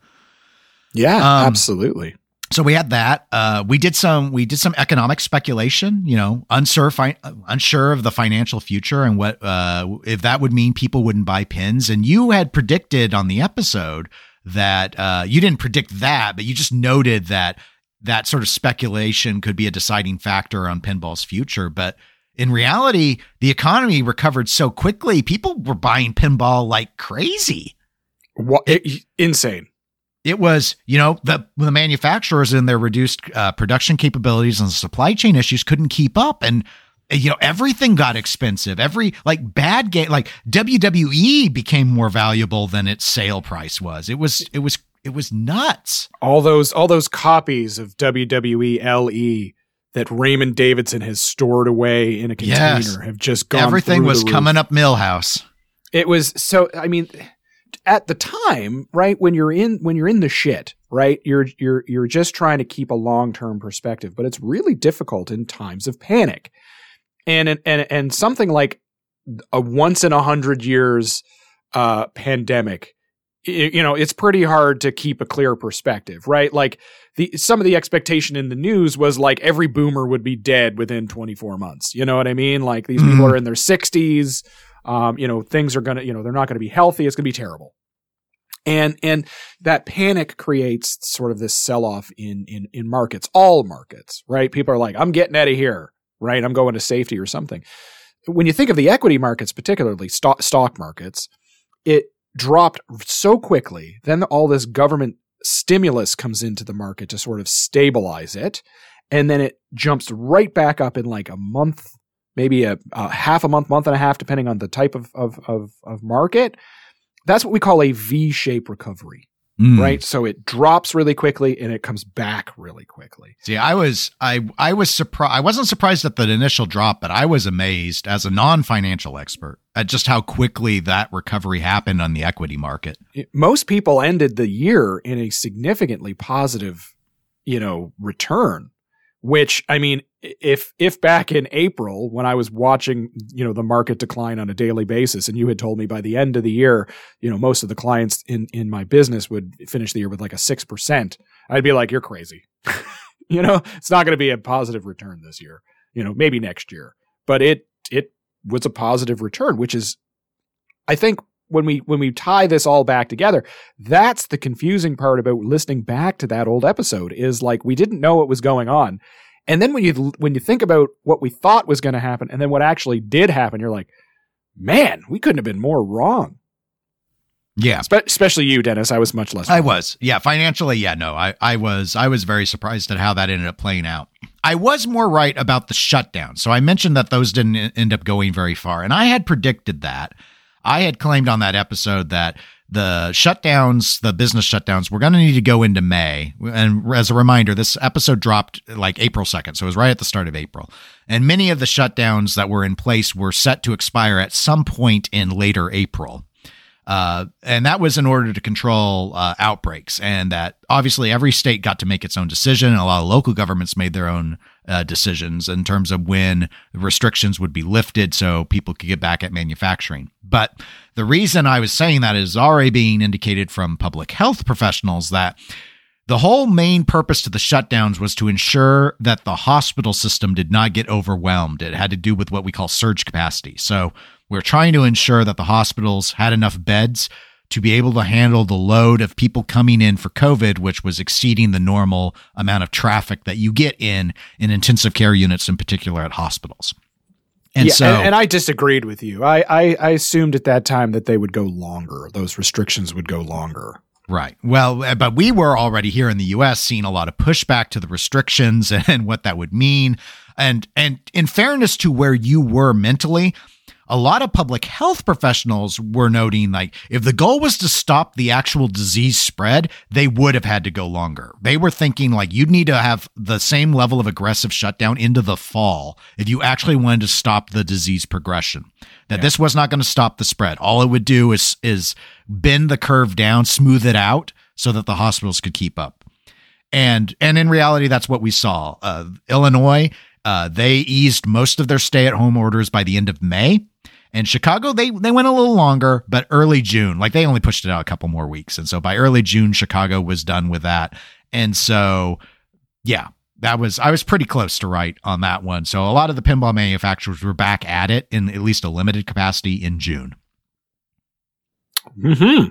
Yeah, um, absolutely. So we had that. Uh, we did some. We did some economic speculation. You know, unsure, fi- unsure of the financial future and what uh, if that would mean people wouldn't buy pins. And you had predicted on the episode that uh, you didn't predict that, but you just noted that that sort of speculation could be a deciding factor on pinball's future. But in reality, the economy recovered so quickly, people were buying pinball like crazy. What, it, insane. It was, you know, the the manufacturers in their reduced uh, production capabilities and supply chain issues couldn't keep up. And, you know, everything got expensive. Every like bad game, like W W E became more valuable than its sale price was. It was, it was, it was nuts. All those, all those copies of W W E L E that Raymond Davidson has stored away in a container yes. have just gone Everything through was the roof. coming up Millhouse. It was so, I mean, at the time, right, when you're in when you're in the shit, right, you're you're you're just trying to keep a long-term perspective, but it's really difficult in times of panic. And and and something like a once in a hundred years uh, pandemic, you know, it's pretty hard to keep a clear perspective, right? Like the some of the expectation in the news was like every boomer would be dead within twenty-four months. You know what I mean? Like these mm-hmm. people are in their sixties. Um, you know, things are going to, you know, they're not going to be healthy. It's going to be terrible. And, and that panic creates sort of this sell-off in, in, in markets, all markets, right? People are like, I'm getting out of here, right? I'm going to safety or something. When you think of the equity markets, particularly stock, stock markets, it dropped so quickly. Then all this government stimulus comes into the market to sort of stabilize it. And then it jumps right back up in like a month, maybe a, a half a month, month and a half, depending on the type of, of, of, of market. That's what we call a V-shaped recovery, mm. right? So it drops really quickly and it comes back really quickly. See, I was, I, I was surprised. I wasn't surprised at the initial drop, but I was amazed as a non-financial expert at just how quickly that recovery happened on the equity market. Most people ended the year in a significantly positive, you know, return. Which, I mean, if if back in April when I was watching, you know, the market decline on a daily basis, and you had told me by the end of the year, you know, most of the clients in, in my business would finish the year with like a six percent, I'd be like, you're crazy. You know, it's not going to be a positive return this year, you know, maybe next year. But it it was a positive return, which is, I think, when we when we tie this all back together, that's the confusing part about listening back to that old episode is like we didn't know what was going on. And then when you when you think about what we thought was going to happen and then what actually did happen, you're like, man, we couldn't have been more wrong. Yeah. Spe- especially you, Dennis. I was much less wrong. I was. Yeah. Financially, yeah, no, I, I was I was very surprised at how that ended up playing out. I was more right about the shutdown. So I mentioned that those didn't end up going very far. And I had predicted that. I had claimed on that episode that the shutdowns, the business shutdowns, were going to need to go into May. And as a reminder, this episode dropped like April second. So it was right at the start of April. And many of the shutdowns that were in place were set to expire at some point in later April. Uh, and that was in order to control uh, outbreaks. And that obviously every state got to make its own decision. And a lot of local governments made their own uh, decisions in terms of when restrictions would be lifted so people could get back at manufacturing. But the reason I was saying that is already being indicated from public health professionals that the whole main purpose to the shutdowns was to ensure that the hospital system did not get overwhelmed. It had to do with what we call surge capacity. So we're trying to ensure that the hospitals had enough beds to be able to handle the load of people coming in for COVID, which was exceeding the normal amount of traffic that you get in in intensive care units, in particular at hospitals. And yeah, so, and, and I disagreed with you. I, I, I assumed at that time that they would go longer. Those restrictions would go longer. Right. Well, but we were already here in the U S seeing a lot of pushback to the restrictions and what that would mean. And, and in fairness to where you were mentally, a lot of public health professionals were noting, like, if the goal was to stop the actual disease spread, they would have had to go longer. They were thinking, like, you'd need to have the same level of aggressive shutdown into the fall if you actually wanted to stop the disease progression. That yeah. This was not going to stop the spread. All it would do is is bend the curve down, smooth it out, so that the hospitals could keep up. And and in reality, that's what we saw. Uh, Illinois, uh, they eased most of their stay-at-home orders by the end of May. And Chicago, they they went a little longer, but early June, like they only pushed it out a couple more weeks. And so by early June, Chicago was done with that. And so, yeah, that was, I was pretty close to right on that one. So a lot of the pinball manufacturers were back at it in at least a limited capacity in June. Mm-hmm.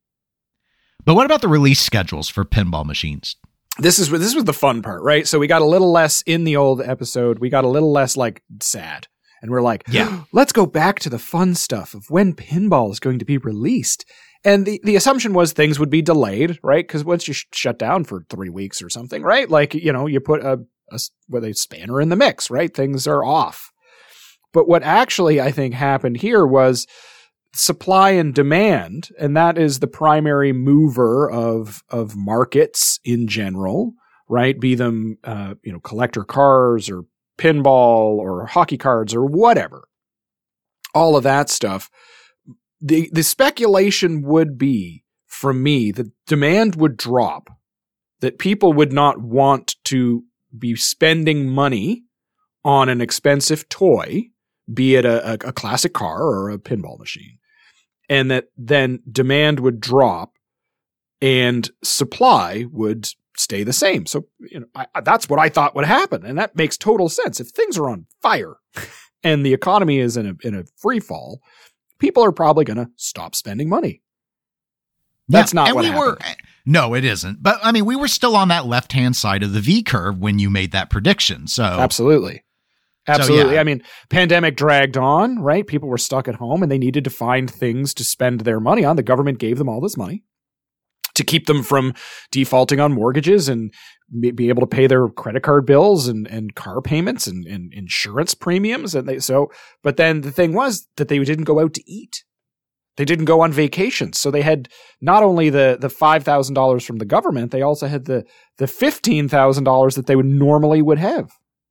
But what about the release schedules for pinball machines? This is this was the fun part, right? So we got a little less in the old episode. We got a little less like sad. And we're like, yeah, let's go back to the fun stuff of when pinball is going to be released. And the, the assumption was things would be delayed, right? Because once you sh- shut down for three weeks or something, right? Like, you know, you put a, a, with a spanner in the mix, right? Things are off. But what actually I think happened here was supply and demand. And that is the primary mover of, of markets in general, right? Be them, uh, you know, collector cars or pinball or hockey cards or whatever, all of that stuff. the the speculation would be from me that demand would drop, that people would not want to be spending money on an expensive toy, be it a, a, a classic car or a pinball machine, and that then demand would drop and supply would stay the same. So, you know, I, that's what I thought would happen. And that makes total sense. If things are on fire and the economy is in a, in a free fall, people are probably going to stop spending money. That's yeah, not and what we happened. Were, no, it isn't. But I mean, we were still on that left-hand side of the V curve when you made that prediction. So absolutely. Absolutely. So, yeah. I mean, pandemic dragged on, right? People were stuck at home and they needed to find things to spend their money on. The government gave them all this money to keep them from defaulting on mortgages and be able to pay their credit card bills and, and car payments and, and insurance premiums. And they, so, but then the thing was that they didn't go out to eat. They didn't go on vacations. So they had not only the, the five thousand dollars from the government, they also had the, the fifteen thousand dollars that they would normally would have.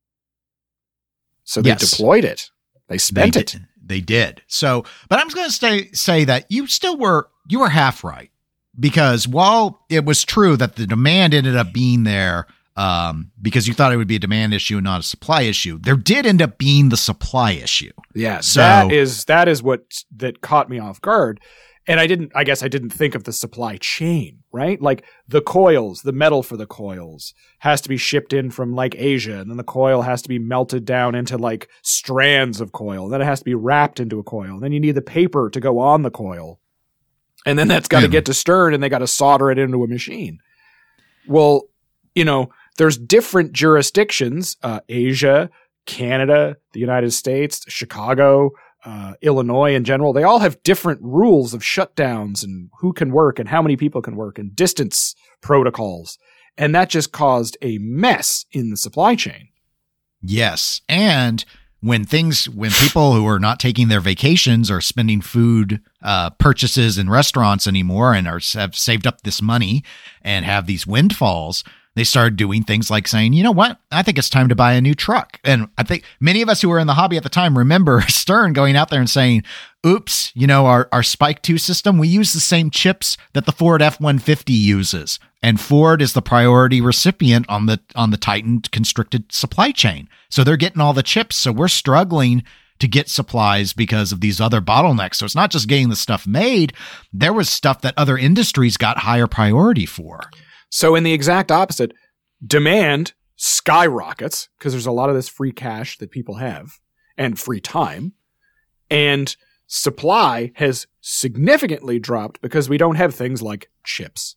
So they yes. deployed it. They spent they it. Did. They did. So, but I'm going to say, say that you still were, you were half right. Because while it was true that the demand ended up being there um, because you thought it would be a demand issue and not a supply issue, there did end up being the supply issue. Yeah, so, that is that is what that caught me off guard. And I didn't, I guess I didn't think of the supply chain, right? Like the coils, the metal for the coils has to be shipped in from like Asia, and then the coil has to be melted down into like strands of coil. Then it has to be wrapped into a coil. Then you need the paper to go on the coil. And then that's got to get to Stern and they got to solder it into a machine. Well, you know, there's different jurisdictions, uh, Asia, Canada, the United States, Chicago, uh, Illinois in general. They all have different rules of shutdowns and who can work and how many people can work and distance protocols. And that just caused a mess in the supply chain. Yes. And when things, when people who are not taking their vacations or spending food uh, purchases in restaurants anymore and are have saved up this money and have these windfalls, they started doing things like saying, you know what, I think it's time to buy a new truck. And I think many of us who were in the hobby at the time remember Stern going out there and saying, oops, you know, our, our Spike two system, we use the same chips that the Ford F one fifty uses. And Ford is the priority recipient on the on the tightened constricted supply chain. So they're getting all the chips. So we're struggling to get supplies because of these other bottlenecks. So it's not just getting the stuff made. There was stuff that other industries got higher priority for. So in the exact opposite, demand skyrockets because there's a lot of this free cash that people have and free time. And supply has significantly dropped because we don't have things like chips.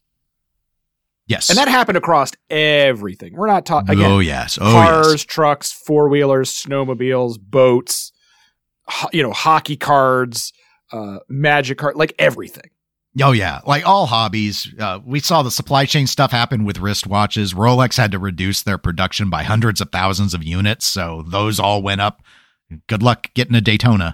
Yes. And that happened across everything. We're not talking, again, oh, yes. Oh, cars, yes. trucks, four-wheelers, snowmobiles, boats, ho- you know, hockey cards, uh, magic card, like everything. Oh, yeah. Like all hobbies, uh, we saw the supply chain stuff happen with wristwatches. Rolex had to reduce their production by hundreds of thousands of units. So those all went up. Good luck getting a Daytona.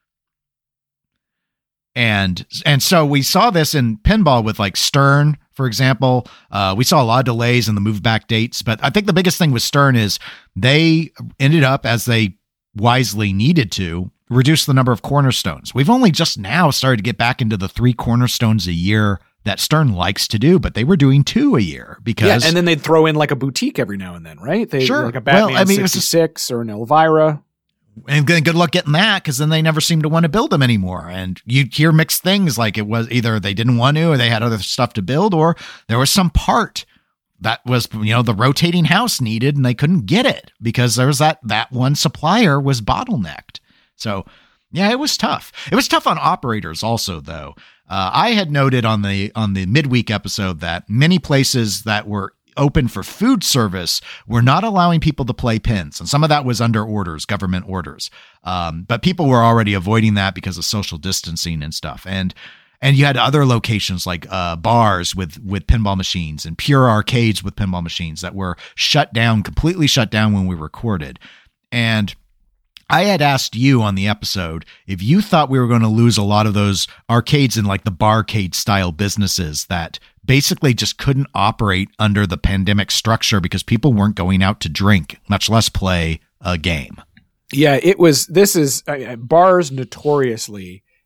And and so we saw this in pinball with like Stern, for example. Uh, we saw a lot of delays in the move back dates. But I think the biggest thing with Stern is they ended up, as they wisely needed to, reduce the number of cornerstones. We've only just now started to get back into the three cornerstones a year that Stern likes to do, but they were doing two a year because. Yeah, and then they'd throw in like a boutique every now and then, right? They, sure. Like a Batman well, I mean, sixty-six or an Elvira. And good luck getting that, because then they never seem to want to build them anymore. And you hear mixed things, like it was either they didn't want to, or they had other stuff to build, or there was some part that was, you know, the rotating house needed, and they couldn't get it because there was that that one supplier was bottlenecked. So yeah, it was tough. It was tough on operators also, though. Uh, I had noted on the on the midweek episode that many places that were open for food service were not allowing people to play pins. And some of that was under orders, government orders. Um, but people were already avoiding that because of social distancing and stuff. And and you had other locations like uh, bars with, with pinball machines and pure arcades with pinball machines that were shut down, completely shut down when we recorded. And I had asked you on the episode if you thought we were going to lose a lot of those arcades and like the barcade style businesses that basically just couldn't operate under the pandemic structure because people weren't going out to drink, much less play a game. Yeah, it was, this is, uh, bars notoriously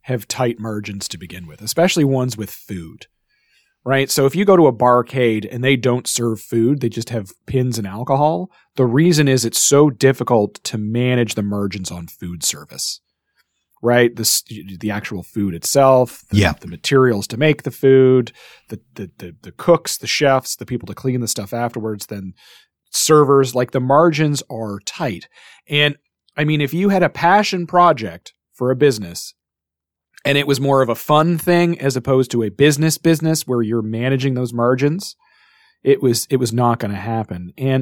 have tight margins to begin with, especially ones with food, right? So if you go to a barcade and they don't serve food, they just have pins and alcohol. The reason is it's so difficult to manage the margins on food service, right? The, the actual food itself, the, yeah. the materials to make the food, the, the, the, the cooks, the chefs, the people to clean the stuff afterwards, then servers, like the margins are tight. And I mean, if you had a passion project for a business and it was more of a fun thing as opposed to a business business where you're managing those margins, it was it was not going to happen. And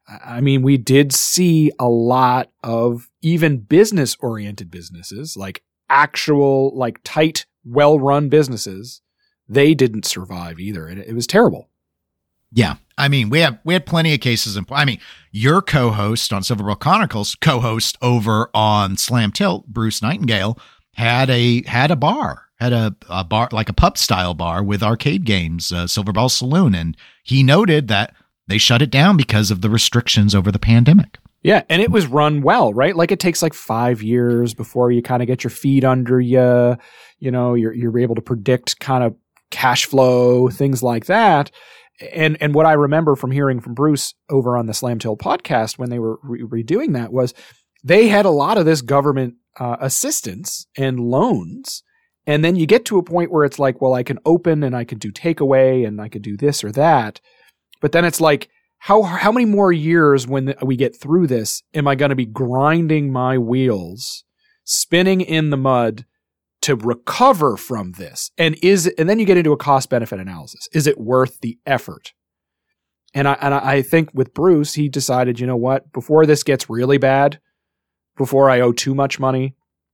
I mean, we did see a lot of even business-oriented businesses, like actual, like tight, well-run businesses, they didn't survive either. And it was terrible. Yeah. I mean, we have we had plenty of cases. In, I mean, your co-host on Silver Ball Chronicles, co-host over on Slam Tilt, Bruce Nightingale, had a had a bar, had a, a bar, like a pub style bar with arcade games, uh, Silver Ball Saloon. And he noted that they shut it down because of the restrictions over the pandemic. Yeah. And it was run well, right? Like it takes like five years before you kind of get your feet under you. You know, you're, you're able to predict kind of cash flow, things like that. And and what I remember from hearing from Bruce over on the Slam Tilt podcast when they were re- redoing that was they had a lot of this government uh, assistance and loans. And then you get to a point where it's like, well, I can open and I can do takeaway and I can do this or that. But then it's like, how how many more years when we get through this am I going to be grinding my wheels, spinning in the mud to recover from this? And is and then you get into a cost benefit analysis. Is it worth the effort? And I and I think with Bruce, he decided, you know what, before this gets really bad, before I owe too much money,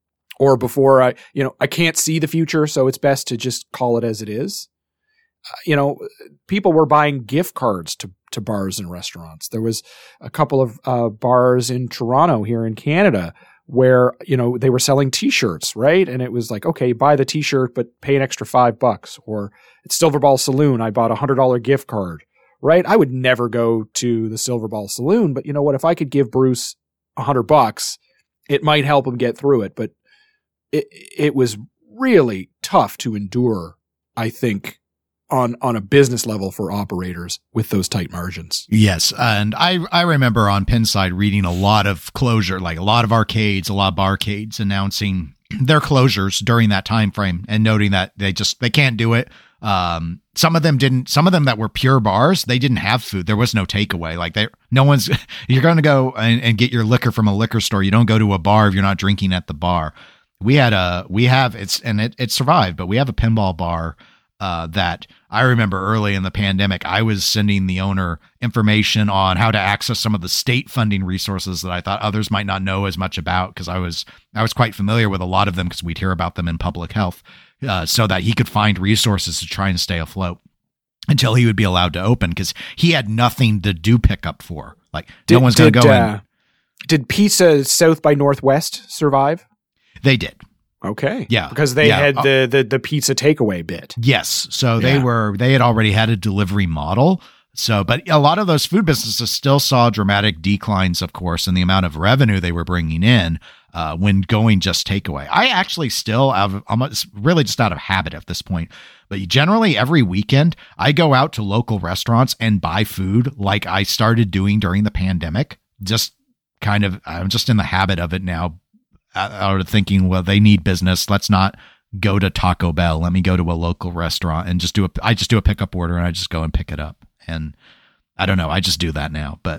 or before I, you know, I can't see the future, so it's best to just call it as it is. Uh, you know, people were buying gift cards to to bars and restaurants. There was a couple of uh, bars in Toronto here in Canada where, you know, they were selling t-shirts, right? And it was like, okay, buy the t-shirt, but pay an extra five bucks. Or at Silver Ball Saloon, I bought a hundred dollar gift card, right? I would never go to the Silver Ball Saloon, but you know what? If I could give Bruce a hundred bucks, it might help him get through it. But it, it was really tough to endure, I think, on, on a business level for operators with those tight margins. Yes. And I, I remember on Pinside reading a lot of closure, like a lot of arcades, a lot of barcades announcing their closures during that time frame and noting that they just, they can't do it. Um, some of them didn't, some of them that were pure bars, they didn't have food. There was no takeaway. Like they, no one's, you're going to go and, and get your liquor from a liquor store. You don't go to a bar if you're not drinking at the bar. We had a, we have, it's, and it, it survived, but we have a pinball bar Uh, that I remember early in the pandemic, I was sending the owner information on how to access some of the state funding resources that I thought others might not know as much about, because I was I was quite familiar with a lot of them because we'd hear about them in public health, uh, so that he could find resources to try and stay afloat until he would be allowed to open, because he had nothing to do pickup for. Like did, no one's going to go uh, in. Did Pizza South by Northwest survive? They did. Okay. Yeah. Because they yeah. had the, the the pizza takeaway bit. Yes. So they Yeah. were they had already had a delivery model. So, but a lot of those food businesses still saw dramatic declines, of course, in the amount of revenue they were bringing in uh, when going just takeaway. I actually still have, I'm really just out of habit at this point, but generally every weekend I go out to local restaurants and buy food like I started doing during the pandemic. Just kind of, I'm just in the habit of it now. Out of thinking, well, they need business. Let's not go to Taco Bell. Let me go to a local restaurant and just do a, I just do a pickup order and I just go and pick it up. And I don't know. I just do that now, but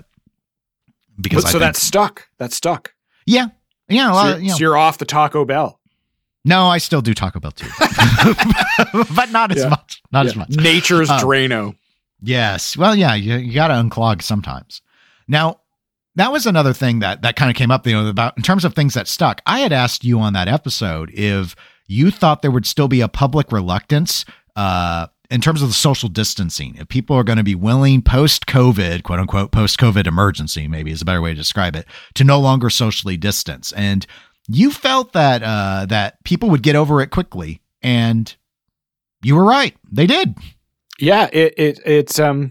because but, I so think, that's stuck. That's stuck. Yeah. Yeah. A So lot you're, of, you know, so you're off the Taco Bell. no, I still do Taco Bell too, but not as Yeah. much, not Yeah. as much. Nature's Um, Drano. Yes. Well, yeah, you, you got to unclog sometimes. Now, that was another thing that, that kind of came up, you know, about in terms of things that stuck. I had asked you on that episode if you thought there would still be a public reluctance uh, in terms of the social distancing, if people are going to be willing post-COVID, quote unquote, post-COVID emergency, maybe is a better way to describe it, to no longer socially distance. And you felt that uh, that people would get over it quickly, and you were right. They did. Yeah, it, it it's um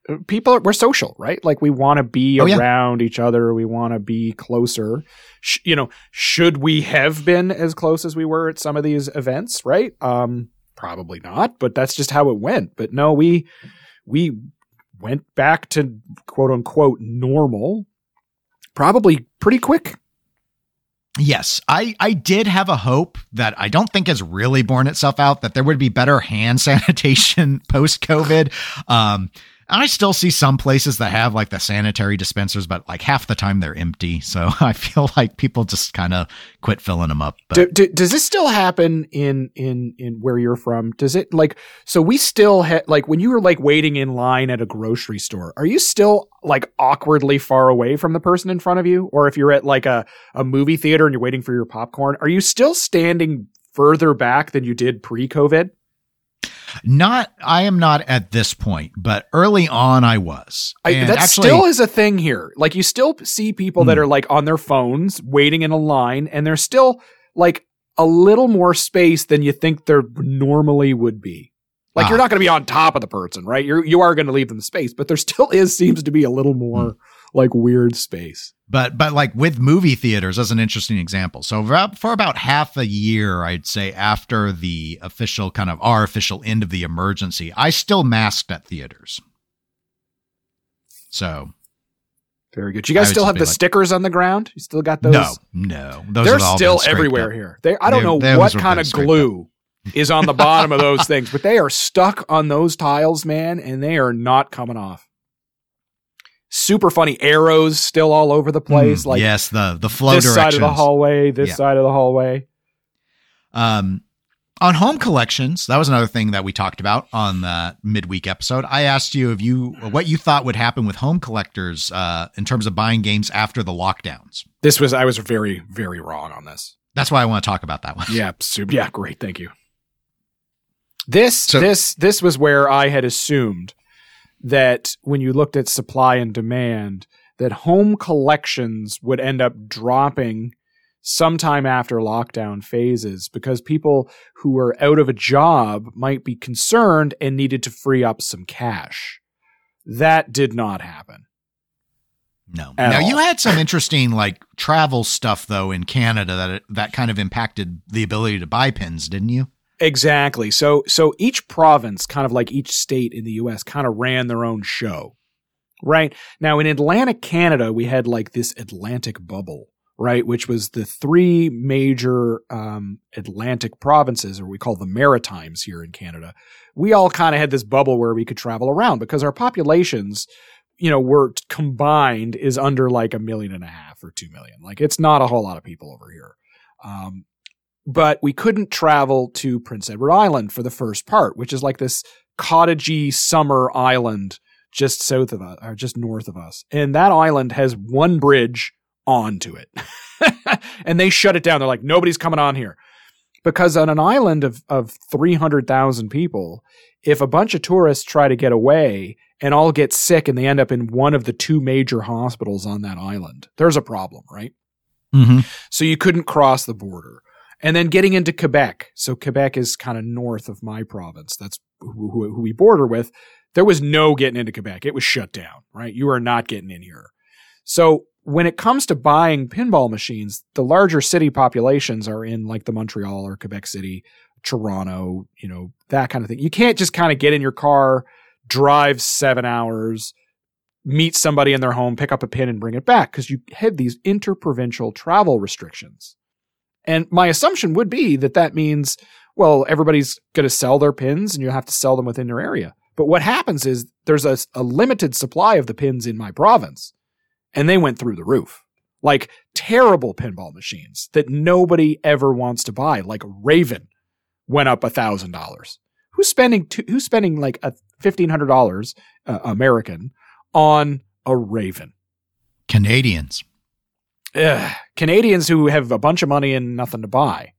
people are, we're social, right? Like we want to be oh, around yeah. each other. We want to be closer. Sh- you know, should we have been as close as we were at some of these events, right? Um, probably not, but that's just how it went. But no, we, we went back to quote unquote normal, probably pretty quick. Yes, I, I did have a hope that I don't think has really borne itself out, that there would be better hand sanitation post-COVID. Um, I still see some places that have like the sanitary dispensers, but like half the time they're empty. So I feel like people just kind of quit filling them up. But. Do, do, does this still happen in, in, in where you're from? Does it like, so we still ha- like when you were like waiting in line at a grocery store, are you still like awkwardly far away from the person in front of you? Or if you're at like a, a movie theater and you're waiting for your popcorn, are you still standing further back than you did pre-COVID? Not, I am not at this point, but early on I was. I, that actually, still is a thing here. Like you still see people hmm. that are like on their phones waiting in a line, and there's still like a little more space than you think there normally would be. Like ah. you're not going to be on top of the person, right? You're, you are going to leave them space, but there still is, seems to be a little more hmm. like weird space. But, but like with movie theaters, as an interesting example. So for about half a year, I'd say after the official kind of our official end of the emergency, I still masked at theaters. So. Very good. You guys still have the like, stickers on the ground? You still got those? No, no. Those They're still everywhere up. Here. They, I don't they, know what kind of glue is on the bottom of those things, but they are stuck on those tiles, man, and they are not coming off. Super funny arrows still all over the place. Mm, like yes, the the flow this directions. Side of the hallway, this yeah. side of the hallway. Um, on home collections, that was another thing that we talked about on the midweek episode. I asked you if you what you thought would happen with home collectors uh, in terms of buying games after the lockdowns. This was I was very very wrong on this. That's why I want to talk about that one. Yeah, super, yeah, great, thank you. This so, this this was where I had assumed that when you looked at supply and demand, that home collections would end up dropping sometime after lockdown phases because people who were out of a job might be concerned and needed to free up some cash. That did not happen. No. Now, all. You had some interesting like travel stuff, though, in Canada that it, that kind of impacted the ability to buy pins, didn't you? Exactly. So so each province, kind of like each state in the U S, kind of ran their own show, right? Now, in Atlantic Canada, we had like this Atlantic bubble, right, which was the three major um, Atlantic provinces, or we call them Maritimes here in Canada. We all kind of had this bubble where we could travel around because our populations, you know, were combined is under like a million and a half or two million. Like it's not a whole lot of people over here. Um, But we couldn't travel to Prince Edward Island for the first part, which is like this cottagey summer island just south of us, or just north of us. And that island has one bridge onto it. And they shut it down. They're like, nobody's coming on here. Because on an island of, of three hundred thousand people, if a bunch of tourists try to get away and all get sick and they end up in one of the two major hospitals on that island, there's a problem, right? Mm-hmm. So you couldn't cross the border. And then getting into Quebec. So Quebec is kind of north of my province. That's who, who, who we border with. There was no getting into Quebec. It was shut down, right? You are not getting in here. So when it comes to buying pinball machines, the larger city populations are in like the Montreal or Quebec City, Toronto, you know, that kind of thing. You can't just kind of get in your car, drive seven hours, meet somebody in their home, pick up a pin and bring it back because you had these interprovincial travel restrictions. And my assumption would be that that means, well, everybody's going to sell their pins and you have to sell them within your area. But what happens is there's a, a limited supply of the pins in my province, and they went through the roof. Like terrible pinball machines that nobody ever wants to buy, like Raven went up one thousand dollars. Who's spending two, who's spending like a fifteen hundred dollars uh, American on a Raven? Canadians. Ugh. Canadians who have a bunch of money and nothing to buy.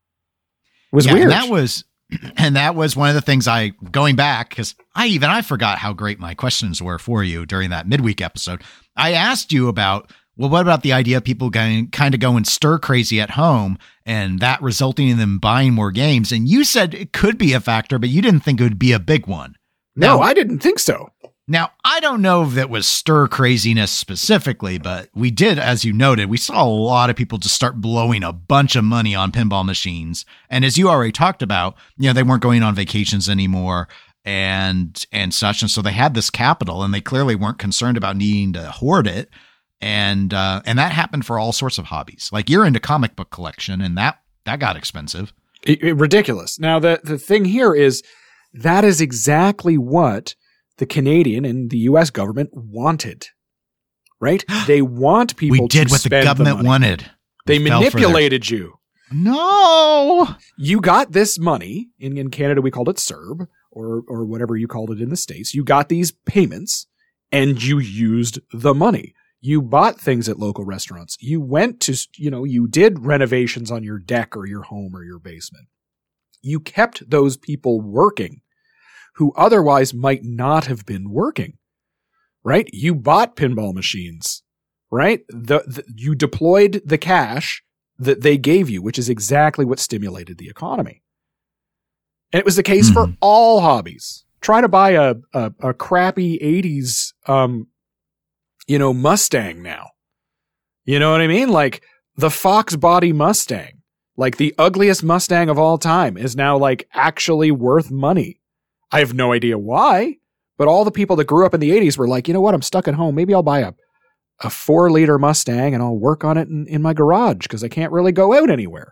It was yeah, weird. And that was, and that was one of the things I, going back, because I even, I forgot how great my questions were for you during that midweek episode. I asked you about, well, what about the idea of people going, kind of going stir crazy at home and that resulting in them buying more games? And you said it could be a factor, but you didn't think it would be a big one. No, Now, I didn't think so. Now, I don't know if that was stir craziness specifically, but we did, as you noted, we saw a lot of people just start blowing a bunch of money on pinball machines. And as you already talked about, you know, they weren't going on vacations anymore and and such. And so they had this capital, and they clearly weren't concerned about needing to hoard it. And uh, and that happened for all sorts of hobbies. Like you're into comic book collection, and that that got expensive. It, it, ridiculous. Now, the, the thing here is that is exactly what the Canadian and the U S government wanted, right? They want people we did to what the spend government the money. wanted. They We fell for manipulated you. their- No. You got this money. In, in Canada, we called it C E R B or, or whatever you called it in the States. You got these payments and you used the money. You bought things at local restaurants. You went to, you know, you did renovations on your deck or your home or your basement. You kept those people working who otherwise might not have been working, right? You bought pinball machines, right? The, the, you deployed the cash that they gave you, which is exactly what stimulated the economy. And it was the case mm-hmm. for all hobbies. Try to buy a, a, a crappy eighties, um, you know, Mustang now. You know what I mean? Like the Fox body Mustang, like the ugliest Mustang of all time, is now like actually worth money. I have no idea why, but all the people that grew up in the eighties were like, you know what? I'm stuck at home. Maybe I'll buy a, a four liter Mustang and I'll work on it in, in my garage because I can't really go out anywhere.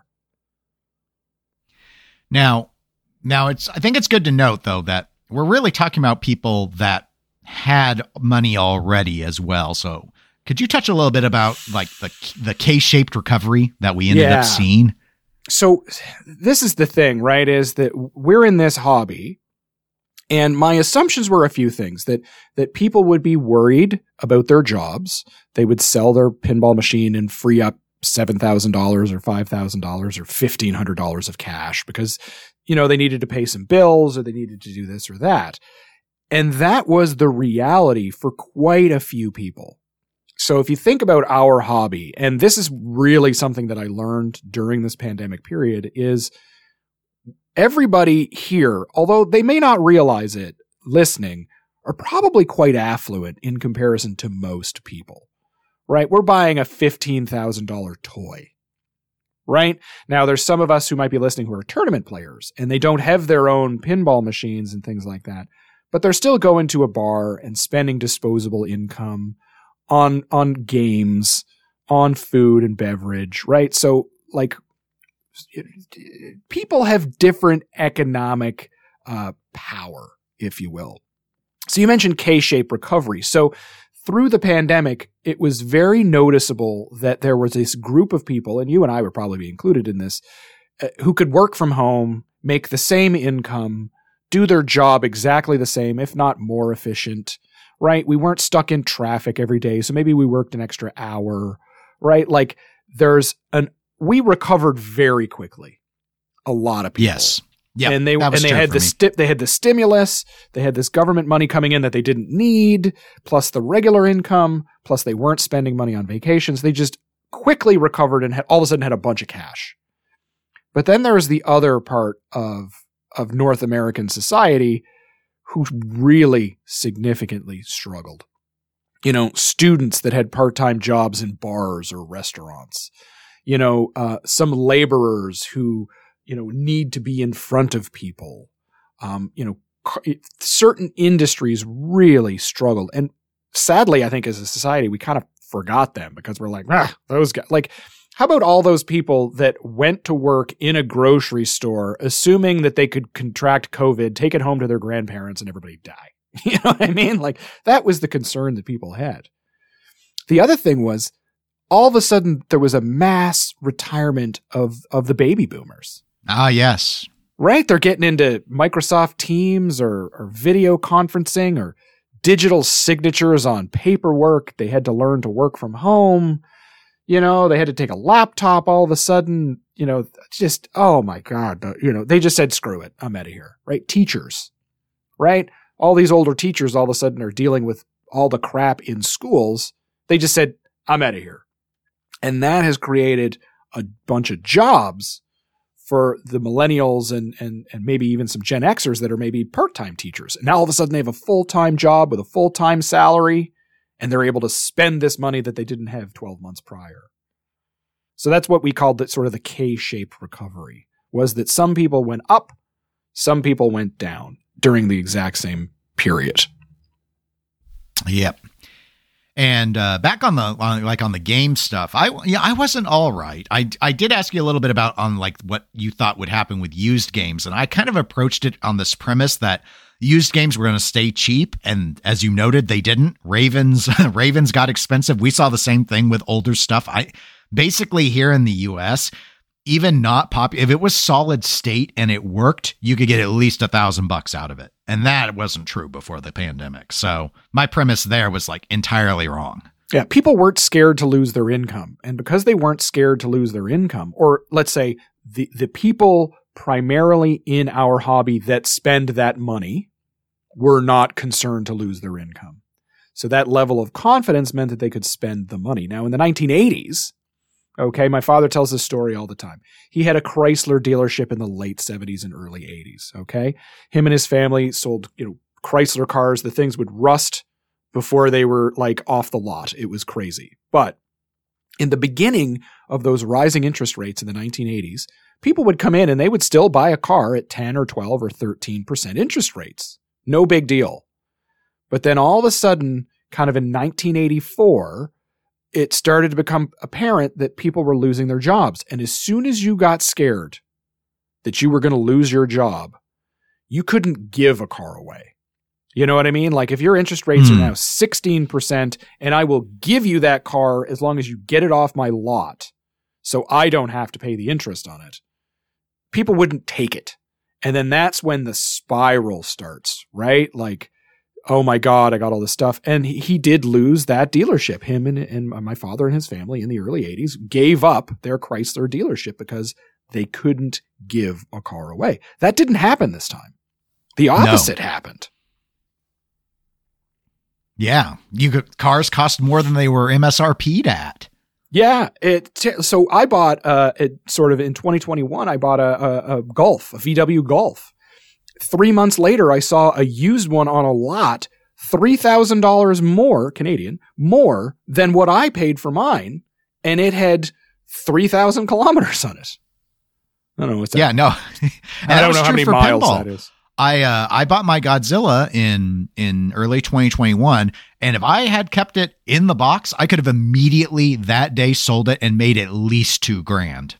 Now, now it's, I think it's good to note though, that we're really talking about people that had money already as well. So could you touch a little bit about like the, the K-shaped recovery that we ended yeah. up seeing? So this is the thing, right? Is that we're in this hobby. And my assumptions were a few things, that that people would be worried about their jobs. They would sell their pinball machine and free up seven thousand dollars or five thousand dollars or fifteen hundred dollars of cash because, you know, they needed to pay some bills or they needed to do this or that. And that was the reality for quite a few people. So if you think about our hobby, and this is really something that I learned during this pandemic period, is everybody here, although they may not realize it listening, are probably quite affluent in comparison to most people, right? We're buying a fifteen thousand dollars toy, right? Now, there's some of us who might be listening who are tournament players and they don't have their own pinball machines and things like that, but they're still going to a bar and spending disposable income on, on games, on food and beverage, right? So like, people have different economic uh, power, if you will. So you mentioned K-shaped recovery. So through the pandemic, it was very noticeable that there was this group of people, and you and I would probably be included in this, uh, who could work from home, make the same income, do their job exactly the same, if not more efficient, right? We weren't stuck in traffic every day, so maybe we worked an extra hour, right? Like there's an we recovered very quickly. A lot of people. Yes. Yeah. And they and they had the sti- they had the stimulus, they had this government money coming in that they didn't need, plus the regular income, plus they weren't spending money on vacations. They just quickly recovered and had, all of a sudden had a bunch of cash. But then there was the other part of of North American society who really significantly struggled. You know, students that had part-time jobs in bars or restaurants. You know, uh, some laborers who, you know, need to be in front of people. Um, you know, c- certain industries really struggled. And sadly, I think as a society, we kind of forgot them because we're like, ah, those guys. Like, how about all those people that went to work in a grocery store, assuming that they could contract COVID, take it home to their grandparents, and everybody die? You know what I mean? Like, that was the concern that people had. The other thing was, all of a sudden, there was a mass retirement of, of the baby boomers. Ah, yes. Right? They're getting into Microsoft Teams or, or video conferencing or digital signatures on paperwork. They had to learn to work from home. You know, they had to take a laptop all of a sudden. You know, just, oh my God. You know, they just said, screw it. I'm out of here. Right? Teachers. Right? All these older teachers all of a sudden are dealing with all the crap in schools. They just said, I'm out of here. And that has created a bunch of jobs for the millennials and, and, and maybe even some Gen Xers that are maybe part-time teachers. And now all of a sudden they have a full-time job with a full-time salary, and they're able to spend this money that they didn't have twelve months prior. So that's what we called it, sort of the K-shaped recovery, was that some people went up, some people went down during the exact same period. Yep. And uh, back on the on, like on the game stuff, I yeah I wasn't all right. I I did ask you a little bit about on like what you thought would happen with used games, and I kind of approached it on this premise that used games were going to stay cheap, and as you noted, they didn't. Ravens Ravens got expensive. We saw the same thing with older stuff. I basically here in the U S, even not pop, if it was solid state and it worked, you could get at least a thousand bucks out of it. And that wasn't true before the pandemic. So my premise there was like entirely wrong. Yeah. People weren't scared to lose their income. And because they weren't scared to lose their income, or let's say the, the people primarily in our hobby that spend that money were not concerned to lose their income. So that level of confidence meant that they could spend the money. Now in the nineteen eighties, okay, my father tells this story all the time. He had a Chrysler dealership in the late seventies and early eighties, okay? Him and his family sold, you know, Chrysler cars. The things would rust before they were, like, off the lot. It was crazy. But in the beginning of those rising interest rates in the nineteen eighties, people would come in and they would still buy a car at ten or twelve or thirteen percent interest rates. No big deal. But then all of a sudden, kind of in nineteen eighty-four, it started to become apparent that people were losing their jobs. And as soon as you got scared that you were going to lose your job, you couldn't give a car away. You know what I mean? Like if your interest rates mm. are now sixteen percent and I will give you that car as long as you get it off my lot so I don't have to pay the interest on it, people wouldn't take it. And then that's when the spiral starts, right? Like, oh my God, I got all this stuff. And he, he did lose that dealership. Him and, and my father and his family in the early eighties gave up their Chrysler dealership because they couldn't give a car away. That didn't happen this time. The opposite no. happened. Yeah. You could, cars cost more than they were M S R P'd at. Yeah. It, so I bought, uh, it sort of in twenty twenty-one, I bought a, a, a Golf, a V W Golf. Three months later, I saw a used one on a lot, three thousand dollars more, Canadian, more than what I paid for mine, and it had three thousand kilometers on it. I don't know what's that. Yeah, no. I don't know how many miles pinball. that is. I uh, I bought my Godzilla in in early twenty twenty-one, and if I had kept it in the box, I could have immediately that day sold it and made at least two grand.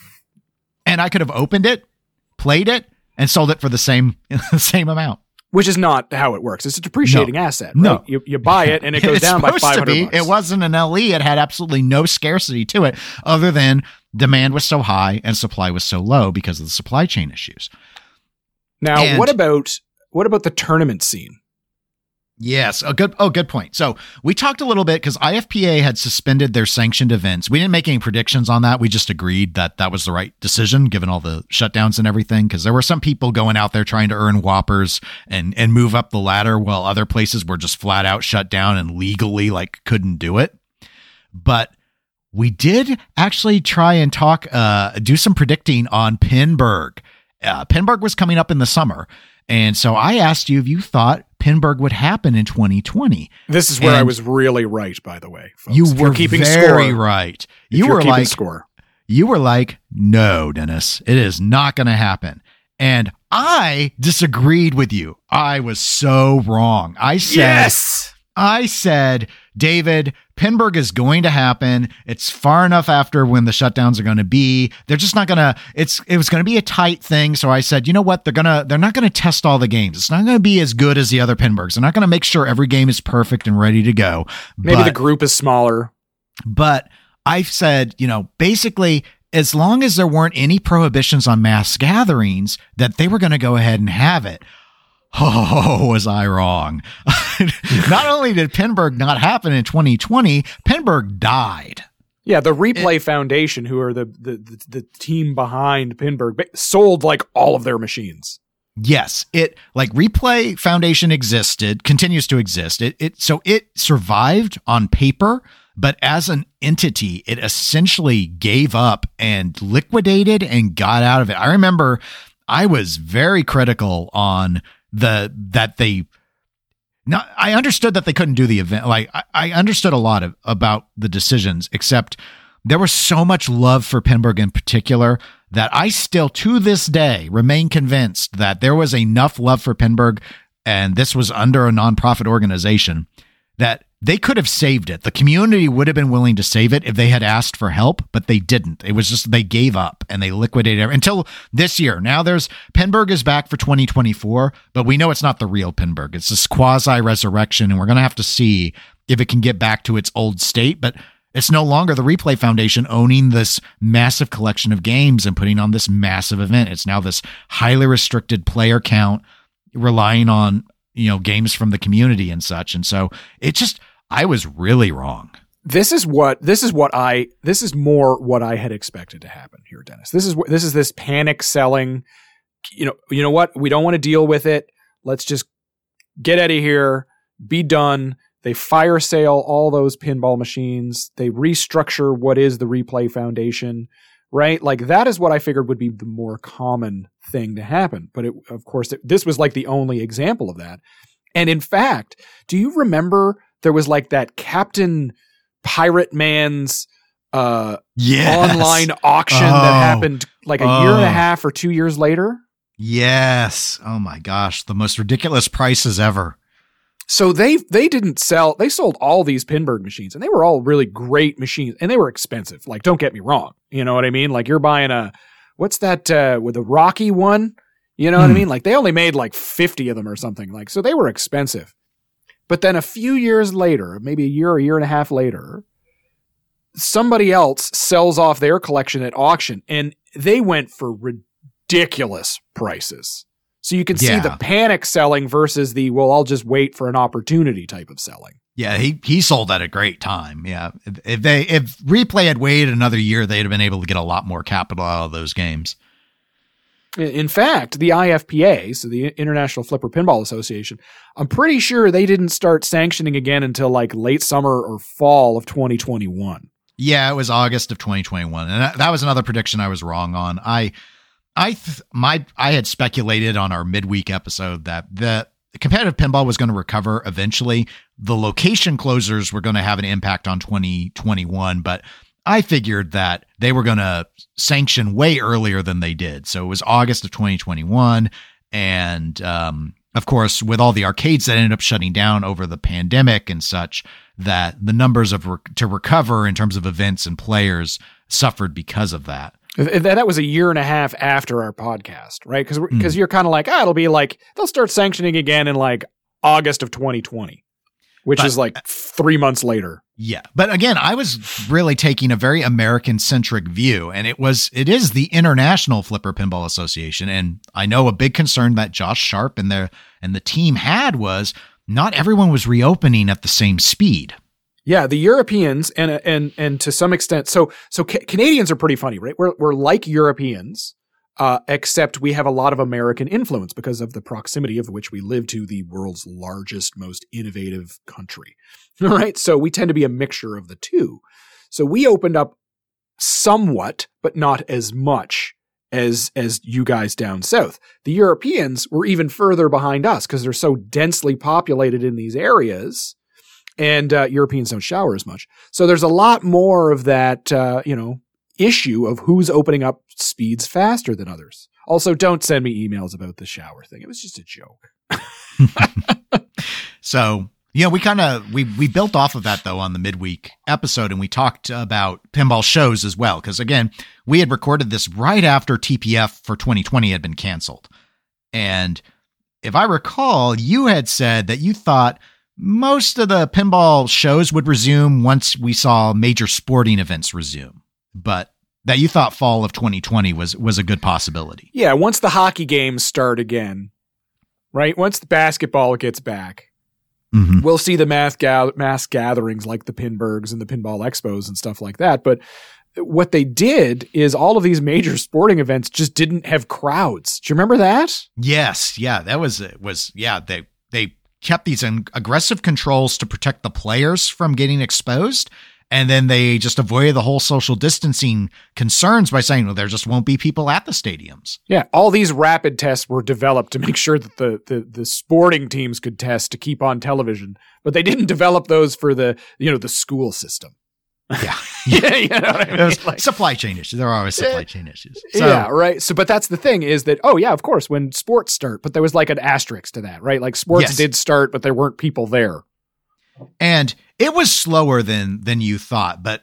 And I could have opened it, played it, and sold it for the same the same amount. Which is not how it works. It's a depreciating no. asset. Right? No, you you buy it and it goes down by five hundred bucks. It wasn't an L E. It had absolutely no scarcity to it, other than demand was so high and supply was so low because of the supply chain issues. Now, and, what about what about the tournament scene? Yes. Oh, good. Oh, good point. So we talked a little bit because I F P A had suspended their sanctioned events. We didn't make any predictions on that. We just agreed that that was the right decision given all the shutdowns and everything. Because there were some people going out there trying to earn whoppers and, and move up the ladder while other places were just flat out shut down and legally like couldn't do it. But we did actually try and talk, uh, do some predicting on Pinburgh. Uh, Pinburgh was coming up in the summer. And so I asked you if you thought Pinburgh would happen in twenty twenty. This is where and I was really right, by the way. Folks. You if were keeping very score, right. If You you're were keeping like, score. you were like, no, Dennis, it is not going to happen. And I disagreed with you. I was so wrong. I said, yes! I said, David, Pinburgh is going to happen. It's far enough after when the shutdowns are going to be. They're just not going to, it's, it was going to be a tight thing. So I said, you know what? They're going to, they're not going to test all the games. It's not going to be as good as the other Pinburghs. They're not going to make sure every game is perfect and ready to go. Maybe but, the group is smaller. But I've said, you know, basically, as long as there weren't any prohibitions on mass gatherings, that they were going to go ahead and have it. Oh, was I wrong? Not only did Pinburgh not happen in twenty twenty, Pinburgh died. Yeah, the Replay it, Foundation, who are the, the the the team behind Pinburgh, sold like all of their machines. Yes, it like Replay Foundation existed, continues to exist. It it so it survived on paper, but as an entity, it essentially gave up and liquidated and got out of it. I remember I was very critical on the that they now I understood that they couldn't do the event. Like I, I understood a lot of about the decisions, except there was so much love for Pinburgh in particular that I still, to this day, remain convinced that there was enough love for Pinburgh, and this was under a nonprofit organization, that they could have saved it. The community would have been willing to save it if they had asked for help, but they didn't. It was just they gave up and they liquidated it until this year. Now there's Pinburgh is back for twenty twenty-four, but we know it's not the real Pinburgh. It's this quasi-resurrection, and we're going to have to see if it can get back to its old state, but it's no longer the Replay Foundation owning this massive collection of games and putting on this massive event. It's now this highly restricted player count, relying on, you know, games from the community and such. And so it just, I was really wrong. This is what, this is what I, this is more what I had expected to happen here, Dennis. This is what, this is this panic selling, you know, you know what? We don't want to deal with it. Let's just get out of here, be done. They fire sale all those pinball machines. They restructure what is the Replay Foundation, right? Like that is what I figured would be the more common thing to happen. But it, of course, it, this was like the only example of that. And in fact, do you remember there was like that Captain Pirate Man's uh, yes. online auction oh. that happened like a oh. year and a half or two years later? Yes. Oh my gosh. The most ridiculous prices ever. So they they didn't sell, they sold all these Pinburgh machines, and they were all really great machines, and they were expensive. Like, don't get me wrong. You know what I mean? Like, you're buying a, what's that, uh, with a Rocky one? You know hmm. what I mean? Like, they only made like fifty of them or something. Like, so they were expensive. But then a few years later, maybe a year, a year and a half later, somebody else sells off their collection at auction, and they went for ridiculous prices. So you can yeah. see the panic selling versus the, well, I'll just wait for an opportunity type of selling. Yeah, he he sold at a great time. Yeah, if, if they if Replay had waited another year, they'd have been able to get a lot more capital out of those games. In fact, the I F P A, so the International Flipper Pinball Association, I'm pretty sure they didn't start sanctioning again until like late summer or fall of twenty twenty-one. Yeah, it was August of twenty twenty-one, and that, that was another prediction I was wrong on. I. I th- my I had speculated on our midweek episode that the competitive pinball was going to recover eventually. The location closures were going to have an impact on twenty twenty-one, but I figured that they were going to sanction way earlier than they did. So it was August of twenty twenty-one, and um, of course, with all the arcades that ended up shutting down over the pandemic and such, that the numbers of re- to recover in terms of events and players suffered because of that. That was a year and a half after our podcast, right? Because because mm. you're kind of like, ah, it'll be like, they'll start sanctioning again in like August of twenty twenty, which but, is like three months later. Yeah. But again, I was really taking a very American-centric view, and it was it is the International Flipper Pinball Association. And I know a big concern that Josh Sharp and their and the team had was not everyone was reopening at the same speed. Yeah, the Europeans and and and to some extent, so so ca- Canadians are pretty funny, right? We're we're like Europeans, uh, except we have a lot of American influence because of the proximity of which we live to the world's largest, most innovative country, right? So we tend to be a mixture of the two. So we opened up somewhat, but not as much as as you guys down south. The Europeans were even further behind us because they're so densely populated in these areas. And uh, Europeans don't shower as much. So there's a lot more of that, uh, you know, issue of who's opening up speeds faster than others. Also, don't send me emails about the shower thing. It was just a joke. So, you know, we kind of, we, we built off of that, though, on the midweek episode, and we talked about pinball shows as well. Because, again, we had recorded this right after T P F for twenty twenty had been canceled. And if I recall, you had said that you thought most of the pinball shows would resume once we saw major sporting events resume, but that you thought fall of twenty twenty was was a good possibility. Yeah, once the hockey games start again, right? Once the basketball gets back, mm-hmm. we'll see the mass, ga- mass gatherings like the Pinburghs and the Pinball Expos and stuff like that. But what they did is all of these major sporting events just didn't have crowds. Do you remember that? Yes. Yeah. That was, it was, yeah. They, they kept these aggressive controls to protect the players from getting exposed. And then they just avoided the whole social distancing concerns by saying, well, there just won't be people at the stadiums. Yeah. All these rapid tests were developed to make sure that the, the, the sporting teams could test to keep on television, but they didn't develop those for the, you know, the school system. Yeah. yeah. You know what I mean? Like, supply chain issues. There are always supply chain issues. So, yeah. Right. So, but that's the thing is that, oh yeah, of course, when sports start, but there was like an asterisk to that, right? Like sports yes. did start, but there weren't people there. And it was slower than than you thought, but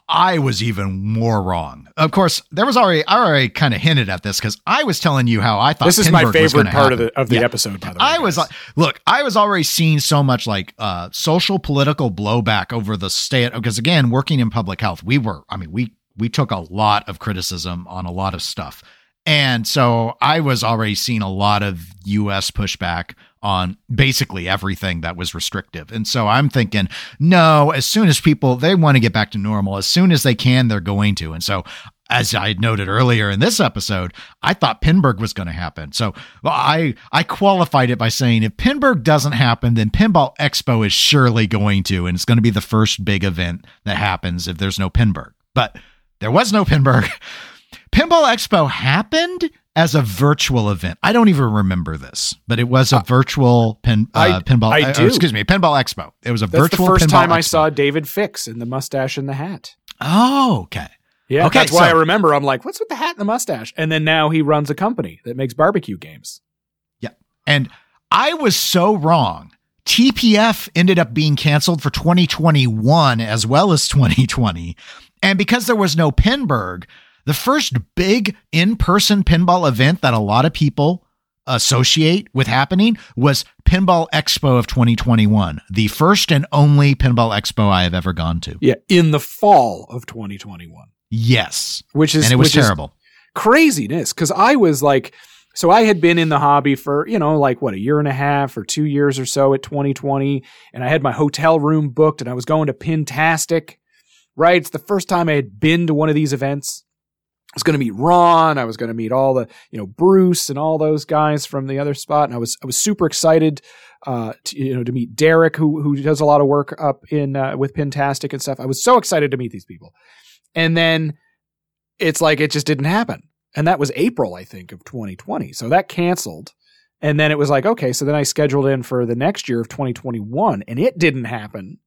I was even more wrong. Of course, there was already I already kind of hinted at this because I was telling you how I thought this is Pinburg my favorite part happen. of the of the yeah. episode. By the way, I was like, look, I was already seeing so much like uh, social political blowback over the state because again, working in public health, we were. I mean, we we took a lot of criticism on a lot of stuff. And so I was already seeing a lot of U S pushback on basically everything that was restrictive. And so I'm thinking, no, as soon as people, they want to get back to normal, as soon as they can, they're going to. And so as I noted earlier in this episode, I thought Pinburg was going to happen. So well, I, I qualified it by saying if Pinburg doesn't happen, then Pinball Expo is surely going to, and it's going to be the first big event that happens if there's no Pinburg. But there was no Pinburg. Pinball Expo happened as a virtual event. I don't even remember this, but it was a virtual pin, uh, I, pinball. I uh, do. Excuse me, Pinball Expo. It was a That's virtual. the first pinball time expo. I saw David Fix in the mustache and the hat. Oh, okay. Yeah, okay, that's why so, I remember. I'm like, what's with the hat and the mustache? And then now he runs a company that makes barbecue games. Yeah, and I was so wrong. T P F ended up being canceled for twenty twenty-one as well as twenty twenty, and because there was no Pinburg, the first big in-person pinball event that a lot of people associate with happening was Pinball Expo of twenty twenty-one, the first and only Pinball Expo I have ever gone to. Yeah, in the fall of twenty twenty-one. Yes. Which is and it was which terrible. Craziness, because I was like, so I had been in the hobby for, you know, like what, a year and a half or two years or so at twenty twenty, and I had my hotel room booked and I was going to Pintastic, right? It's the first time I had been to one of these events. I was going to meet Ron. I was going to meet all the, you know, Bruce and all those guys from the other spot. And I was, I was super excited, uh, to, you know, to meet Derek, who, who does a lot of work up in, uh, with Pintastic and stuff. I was so excited to meet these people. And then it's like, it just didn't happen. And that was April, I think, of twenty twenty. So that canceled. And then it was like, okay, so then I scheduled in for the next year of twenty twenty-one and it didn't happen.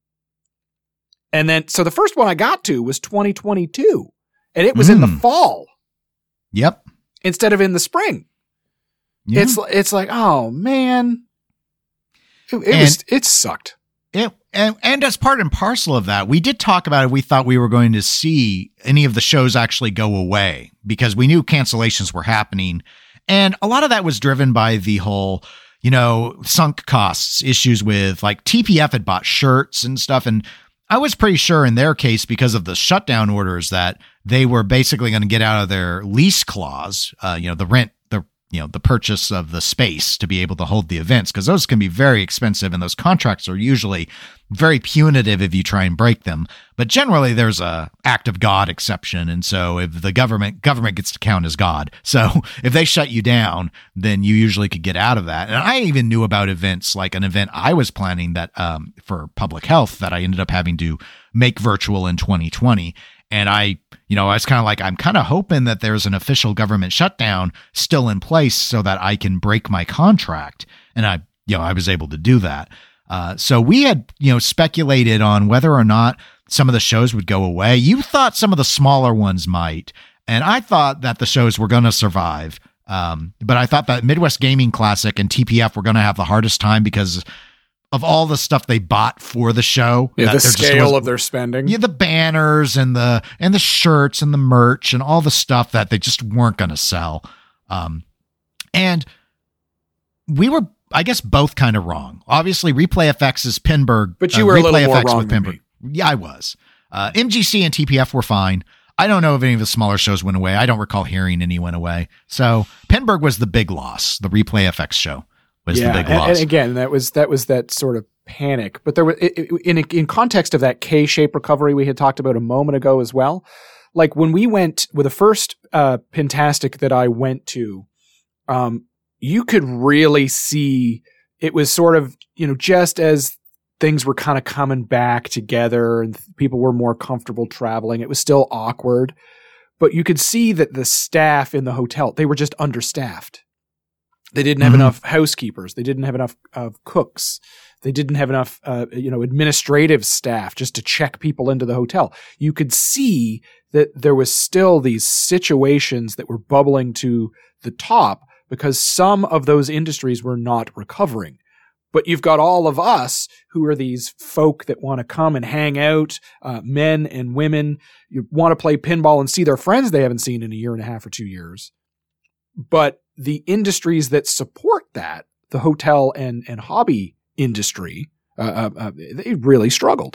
And then, so the first one I got to was twenty twenty-two. And it was mm. in the fall. Yep. Instead of in the spring. Yeah. It's it's like, oh man. It, it was it sucked. It and, and as part and parcel of that, we did talk about it. We thought we were going to see any of the shows actually go away because we knew cancellations were happening. And a lot of that was driven by the whole, you know, sunk costs issues with like T P F had bought shirts and stuff. And I was pretty sure in their case, because of the shutdown orders, that they were basically going to get out of their lease clause, uh, you know, the rent, the, you know, the purchase of the space to be able to hold the events, because those can be very expensive and those contracts are usually very punitive if you try and break them. But generally there's a act of God exception. And so if the government, government gets to count as God. So if they shut you down, then you usually could get out of that. And I even knew about events like an event I was planning that, um, for public health that I ended up having to make virtual in twenty twenty. And I, you know, I was kind of like, I'm kind of hoping that there's an official government shutdown still in place so that I can break my contract. And I, you know, I was able to do that. Uh, so we had, you know, speculated on whether or not some of the shows would go away. You thought some of the smaller ones might, and I thought that the shows were going to survive. Um, but I thought that Midwest Gaming Classic and T P F were going to have the hardest time because of all the stuff they bought for the show. Yeah, the scale of their spending. Yeah, the banners and the and the shirts and the merch and all the stuff that they just weren't going to sell. Um, and we were, I guess, both kind of wrong. Obviously, ReplayFX's Pinburg. But you uh, were a little more F X wrong with than Pinburg. me. Yeah, I was. Uh, M G C and T P F were fine. I don't know if any of the smaller shows went away. I don't recall hearing any went away. So Pinburg was the big loss. The ReplayFX show was yeah, the big and, loss. And again, that was that was that sort of panic. But there was in in context of that K-shaped recovery we had talked about a moment ago as well. like when we went with the first uh, Pintastic that I went to, um, you could really see it was sort of, you know, just as things were kind of coming back together and people were more comfortable traveling, it was still awkward, but you could see that the staff in the hotel, they were just understaffed. They didn't have mm-hmm. enough housekeepers. They didn't have enough uh, cooks. They didn't have enough, uh, you know, administrative staff just to check people into the hotel. You could see that there was still these situations that were bubbling to the top because some of those industries were not recovering. But you've got all of us who are these folk that want to come and hang out, uh, men and women. You want to play pinball and see their friends they haven't seen in a year and a half or two years. But the industries that support that, the hotel and, and hobby industry, uh, uh, uh, they really struggled.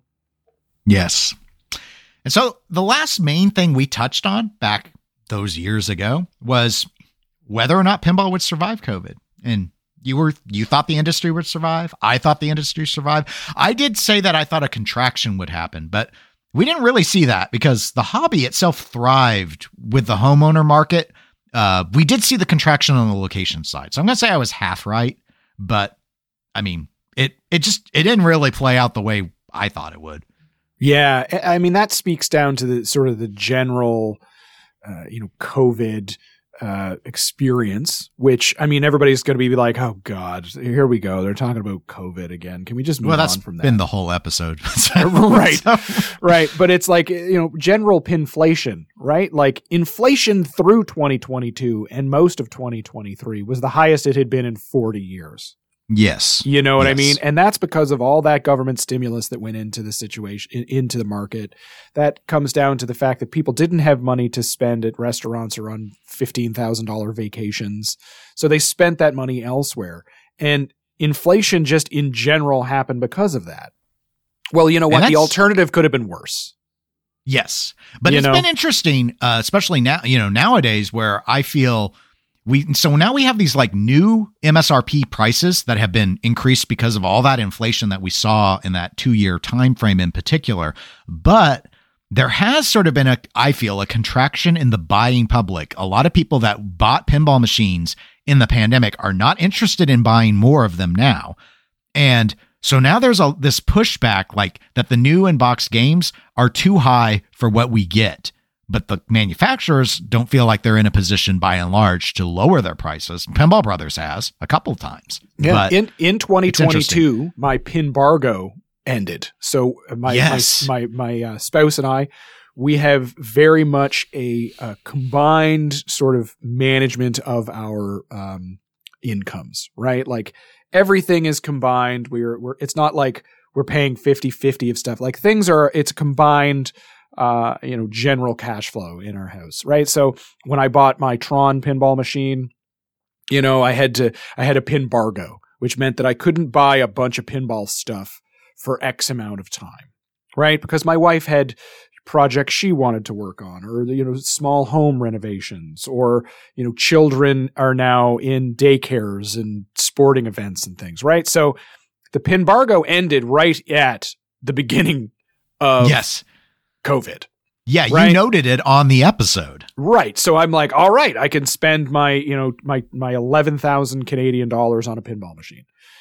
Yes. And so the last main thing we touched on back those years ago was whether or not pinball would survive COVID. And you were, you thought the industry would survive. I thought the industry survived. I did say that I thought a contraction would happen, but we didn't really see that because the hobby itself thrived with the homeowner market. Uh, we did see the contraction on the location side. So I'm going to say I was half right, but I mean, it, it just, it didn't really play out the way I thought it would. Yeah. I mean, that speaks down to the sort of the general, uh, you know, COVID, uh, experience, which, I mean, everybody's going to be like, oh God, here we go. They're talking about COVID again. Can we just move well, that's on from that? Been the whole episode. Right. Right. But it's like, you know, general pinflation, right? Like inflation through twenty twenty-two and most of twenty twenty-three was the highest it had been in forty years. Yes. You know what yes. I mean? And that's because of all that government stimulus that went into the situation, in, into the market. That comes down to the fact that people didn't have money to spend at restaurants or on fifteen thousand dollars vacations. So they spent that money elsewhere. And inflation just in general happened because of that. Well, you know what? The alternative could have been worse. Yes. But you it's know? been interesting, uh, especially now, you know, nowadays where I feel We so now we have these like new M S R P prices that have been increased because of all that inflation that we saw in that two-year time frame in particular. But there has sort of been a, I feel, a contraction in the buying public. A lot of people that bought pinball machines in the pandemic are not interested in buying more of them now. And so now there's a this pushback like that the new in-box games are too high for what we get. But the manufacturers don't feel like they're in a position, by and large, to lower their prices. Pinball Brothers has a couple of times. Yeah, but in in twenty twenty-two, my Pinbargo ended. So my yes. my my, my uh, spouse and I, we have very much a, a combined sort of management of our um, incomes, right? Like everything is combined. We're we're. It's not like we're paying fifty-fifty of stuff. Like things are. It's combined. Uh, you know, general cash flow in our house, right? So when I bought my Tron pinball machine, you know, I had to, I had a Pinbargo, which meant that I couldn't buy a bunch of pinball stuff for X amount of time, right? Because my wife had projects she wanted to work on, or, you know, small home renovations, or, you know, children are now in daycares and sporting events and things, right? So the Pinbargo ended right at the beginning of yes. COVID. Yeah, right? You noted it on the episode. Right. So I'm like, all right, I can spend my, you know, my my eleven thousand Canadian dollars on a pinball machine.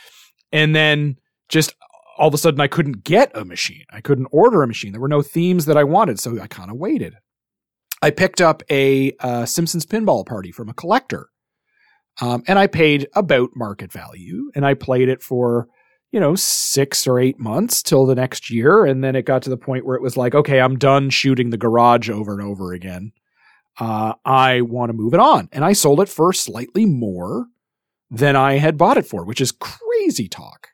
And then just all of a sudden I couldn't get a machine. I couldn't order a machine. There were no themes that I wanted, so I kind of waited. I picked up a uh, Simpsons Pinball Party from a collector. Um, and I paid about market value, and I played it for you know, six or eight months till the next year. And then it got to the point where it was like, okay, I'm done shooting the garage over and over again. Uh, I want to move it on. And I sold it for slightly more than I had bought it for, which is crazy talk.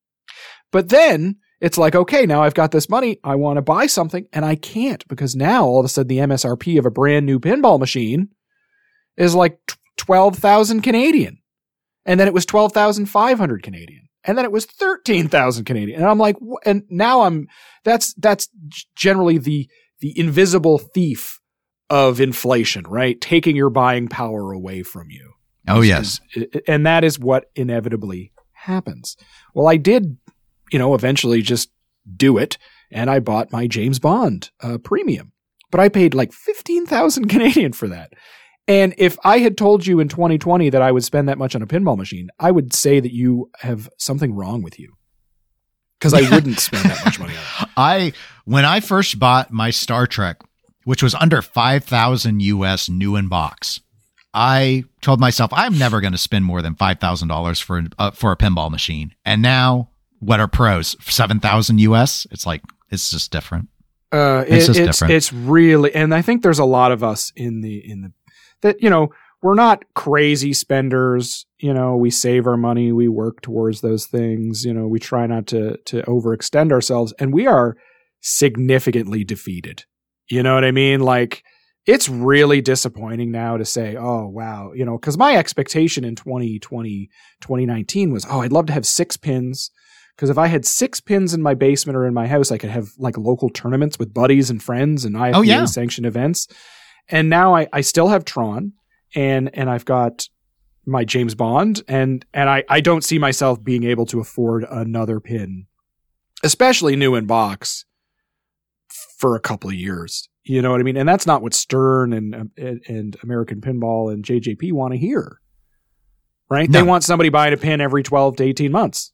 But then it's like, okay, now I've got this money. I want to buy something and I can't because now all of a sudden the M S R P of a brand new pinball machine is like twelve thousand Canadian. And then it was twelve thousand five hundred Canadian. And then it was thirteen thousand Canadian. And I'm like, and now I'm, that's, that's generally the, the invisible thief of inflation, right? Taking your buying power away from you. Oh, yes. And that is what inevitably happens. Well, I did, you know, eventually just do it. And I bought my James Bond uh, premium, but I paid like fifteen thousand Canadian for that. And if I had told you in twenty twenty that I would spend that much on a pinball machine, I would say that you have something wrong with you. Because I wouldn't spend that much money on it. I, when I first bought my Star Trek, which was under five thousand U S new in box, I told myself I'm never going to spend more than five thousand dollars for, uh, for a pinball machine. And now, what are pros? seven thousand U S? It's like, it's just different. Uh, it's it, just it's, different. It's really, and I think there's a lot of us in the, in the, that, you know, we're not crazy spenders. You know, we save our money. We work towards those things. You know, we try not to, to overextend ourselves, and we are significantly defeated. You know what I mean? Like, it's really disappointing now to say, oh, wow, you know, because my expectation in twenty twenty, twenty nineteen was, oh, I'd love to have six pins. Because if I had six pins in my basement or in my house, I could have like local tournaments with buddies and friends and I F B A oh, yeah. sanctioned events. And now I, I still have Tron, and and I've got my James Bond, and and I, I don't see myself being able to afford another pin, especially new in box, for a couple of years. You know what I mean? And that's not what Stern and and, and American Pinball and J J P want to hear, right? No. They want somebody buying a pin every twelve to eighteen months.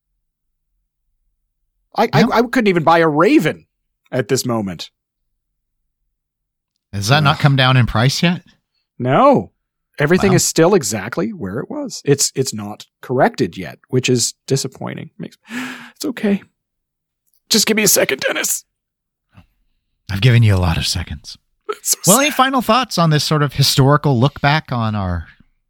I, Yeah. I I couldn't even buy a Raven at this moment. Has that not come down in price yet? No, everything Wow. is still exactly where it was. It's it's not corrected yet, which is disappointing. Makes it's okay. Just give me a second, Dennis. I've given you a lot of seconds. It's so Well, sad. any final thoughts on this sort of historical look back on our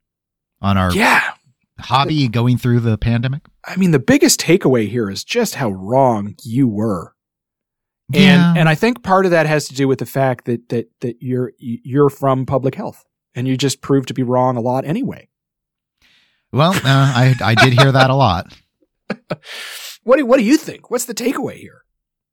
on our Yeah. hobby going through the pandemic? I mean, the biggest takeaway here is just how wrong you were. Yeah. And and I think part of that has to do with the fact that that that you're you're from public health, and you just proved to be wrong a lot anyway. Well, uh, I I did hear that a lot. What do what do you think? What's the takeaway here?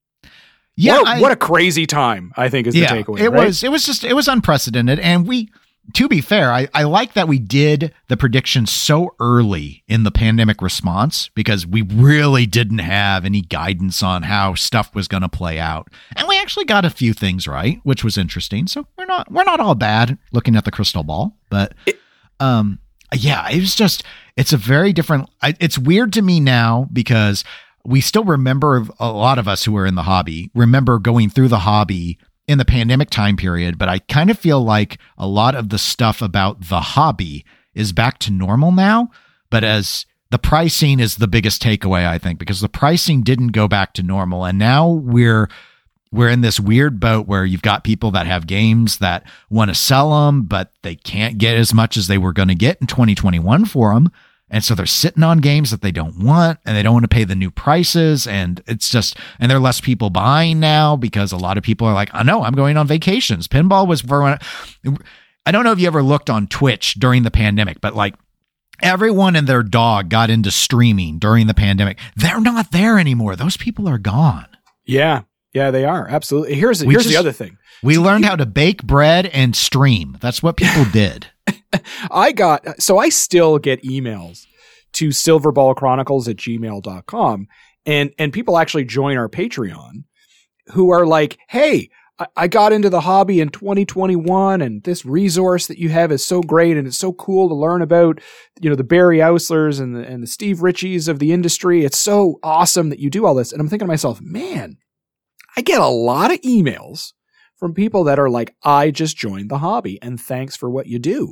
Yeah, what, I- what a crazy time, I think, is yeah, the takeaway. it right? was it was just it was unprecedented, and we. To be fair, I, I like that we did the prediction so early in the pandemic response, because we really didn't have any guidance on how stuff was going to play out. And we actually got a few things right, which was interesting. So we're not we're not all bad looking at the crystal ball. But um, yeah, it was just it's a very different. I, it's weird to me now because we still remember, a lot of us who are in the hobby remember going through the hobby in the pandemic time period, but I kind of feel like a lot of the stuff about the hobby is back to normal now. But as the pricing is the biggest takeaway, I think, because the pricing didn't go back to normal. And now we're, we're in this weird boat where you've got people that have games that want to sell them, but they can't get as much as they were going to get in twenty twenty-one for them. And so they're sitting on games that they don't want, and they don't want to pay the new prices. And it's just, and there are less people buying now because a lot of people are like, I know I'm going on vacations. Pinball was for when, I don't know if you ever looked on Twitch during the pandemic, but like everyone and their dog got into streaming during the pandemic. They're not there anymore. Those people are gone. Yeah. Yeah, they are. Absolutely. Here's, We here's just- the other thing. We learned how to bake bread and stream. That's what people did. I got, so I still get emails to silverballchronicles at gmail dot com, and, and people actually join our Patreon who are like, hey, I, I got into the hobby in twenty twenty-one, and this resource that you have is so great, and it's so cool to learn about, you know, the Barry Auslers and the, and the Steve Ritchies of the industry. It's so awesome that you do all this. And I'm thinking to myself, man, I get a lot of emails from people that are like, I just joined the hobby and thanks for what you do.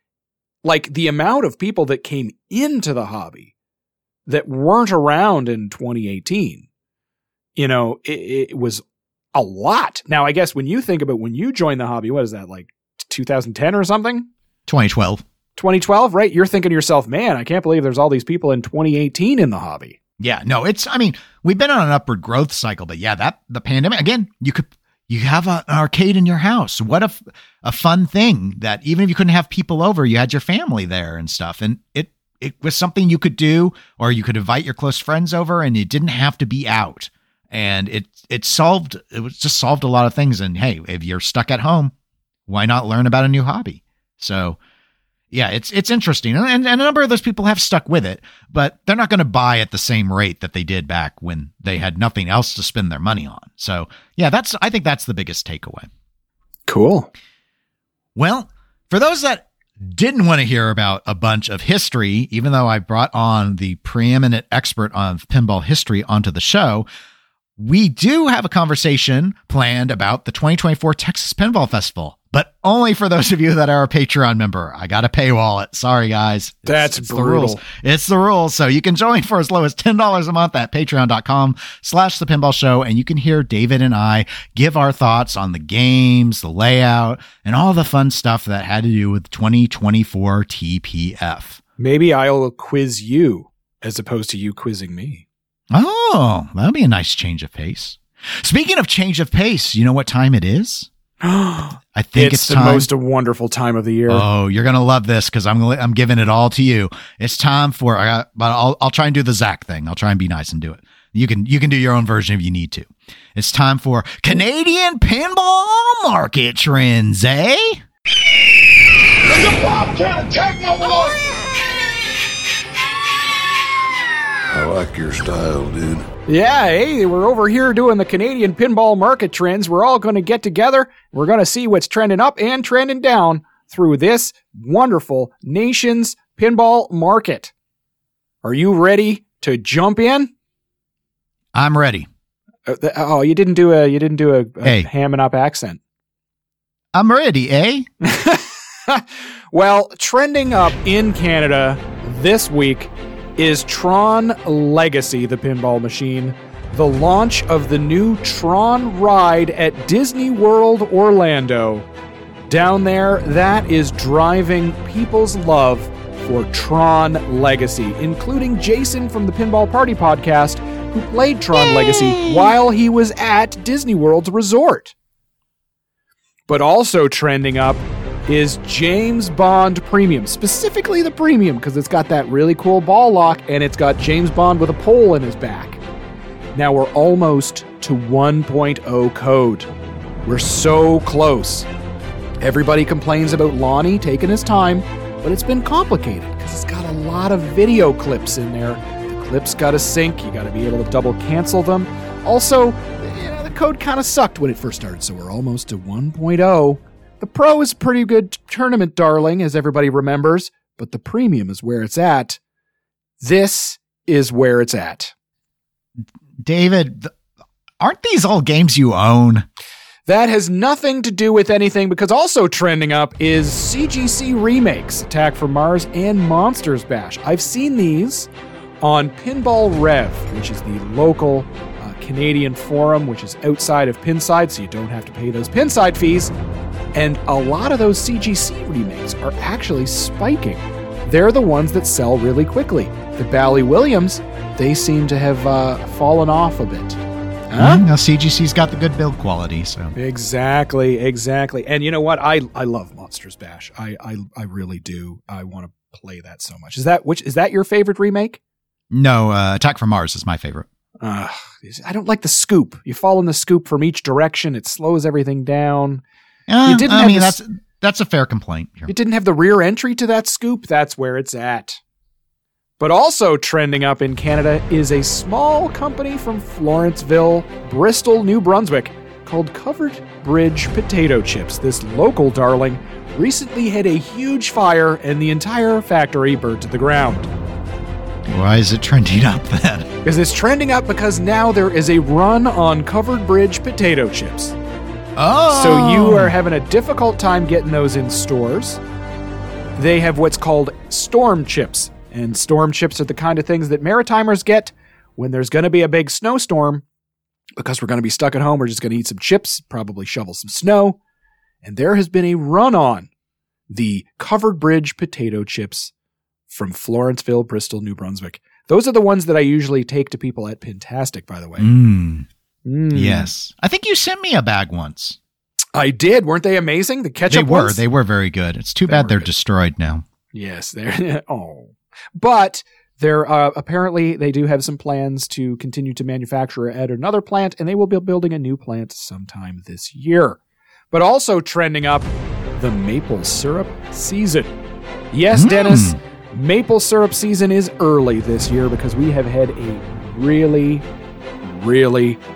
Like the amount of people that came into the hobby that weren't around in twenty eighteen, you know, it, it was a lot. Now, I guess when you think about when you joined the hobby, what is that, like two thousand ten or something? twenty twelve. twenty twelve, right? You're thinking to yourself, man, I can't believe there's all these people in twenty eighteen in the hobby. Yeah, no, it's, I mean, we've been on an upward growth cycle, but yeah, that, the pandemic, again, you could, you have a, an arcade in your house. What a, f- a fun thing that even if you couldn't have people over, you had your family there and stuff. And it, it was something you could do, or you could invite your close friends over, and you didn't have to be out. And it, it solved, it was just solved a lot of things. And hey, if you're stuck at home, why not learn about a new hobby? So yeah, it's, it's interesting. And, and a number of those people have stuck with it, but they're not going to buy at the same rate that they did back when they had nothing else to spend their money on. So yeah, that's, I think that's the biggest takeaway. Cool. Well, for those that didn't want to hear about a bunch of history, even though I brought on the preeminent expert on pinball history onto the show, we do have a conversation planned about the twenty twenty-four Texas Pinball Festival, but only for those of you that are a Patreon member. I got to paywall it. Sorry, guys. It's, That's it's brutal. the rules. It's the rules. So you can join for as low as ten dollars a month at patreon.com slash the pinball show. And you can hear David and I give our thoughts on the games, the layout, and all the fun stuff that had to do with twenty twenty-four T P F. Maybe I'll quiz you as opposed to you quizzing me. Oh, that'll be a nice change of pace. Speaking of change of pace, you know what time it is? I think it's, it's the time. most wonderful time of the year. Oh, you're gonna love this because I'm gonna, I'm giving it all to you. It's time for. Uh, but I'll I'll try and do the Zach thing. I'll try and be nice and do it. You can you can do your own version if you need to. It's time for Canadian pinball market trends, eh? The Bobcat attack my wife! I like your style, dude. Yeah, hey, we're over here doing the Canadian pinball market trends. We're all going to get together. We're going to see what's trending up and trending down through this wonderful nation's pinball market. Are you ready to jump in? I'm ready. Uh, th- oh, you didn't do a you didn't do a, a Hey. hamming up accent. I'm ready, eh? Well, trending up in Canada this week is Tron Legacy, the pinball machine, the launch of the new Tron ride at Disney World Orlando. Down there, that is driving people's love for Tron Legacy, including Jason from the Pinball Party podcast, who played Tron Legacy while he was at Disney World's resort. But also trending up is James Bond Premium, specifically the Premium, because it's got that really cool ball lock and it's got James Bond with a pole in his back. Now we're almost to one point oh code. We're so close. Everybody complains about Lonnie taking his time, but it's been complicated because it's got a lot of video clips in there. The clips got to sync. You got to be able to double cancel them. Also, you know, the code kind of sucked when it first started, so we're almost to one point oh. The Pro is a pretty good tournament darling, as everybody remembers, but the Premium is where it's at. This is where it's at. David, th- aren't these all games you own? That has nothing to do with anything, because also trending up is C G C remakes, Attack from Mars and Monsters Bash. I've seen these on Pinball Rev, which is the local uh, Canadian forum, which is outside of Pinside, so you don't have to pay those Pinside fees. And a lot of those C G C remakes are actually spiking. They're the ones that sell really quickly. The Bally Williams, they seem to have uh, fallen off a bit. Huh? Now C G C's got the good build quality, so. Exactly, exactly. And you know what? I, I love Monsters Bash. I, I I really do. I want to play that so much. Is that which is that your favorite remake? No, uh, Attack from Mars is my favorite. Uh, I don't like the scoop. You fall in the scoop from each direction. It slows everything down. Uh, You didn't I have mean, this- that's that's a fair complaint. Here. It didn't have the rear entry to that scoop. That's where it's at. But also trending up in Canada is a small company from Florenceville, Bristol, New Brunswick, called Covered Bridge Potato Chips. This local darling recently had a huge fire and the entire factory burned to the ground. Why is it trending up then? Because it's trending up because now there is a run on Covered Bridge Potato Chips. Oh, So you are having a difficult time getting those in stores. They have what's called storm chips. And storm chips are the kind of things that Maritimers get when there's going to be a big snowstorm. Because we're going to be stuck at home, we're just going to eat some chips, probably shovel some snow. And there has been a run on the Covered Bridge Potato Chips from Florenceville, Bristol, New Brunswick. Those are the ones that I usually take to people at Pintastic, by the way. Mm, Mm. yes, I think you sent me a bag once. I did. Weren't they amazing? The ketchup They were. ones? They were very good. It's too They bad were they're good. destroyed now. Yes, they're oh, but they're uh, apparently they do have some plans to continue to manufacture at another plant, and they will be building a new plant sometime this year. But also trending up, the maple syrup season. Yes, Mm. Dennis, maple syrup season is early this year because we have had a really, really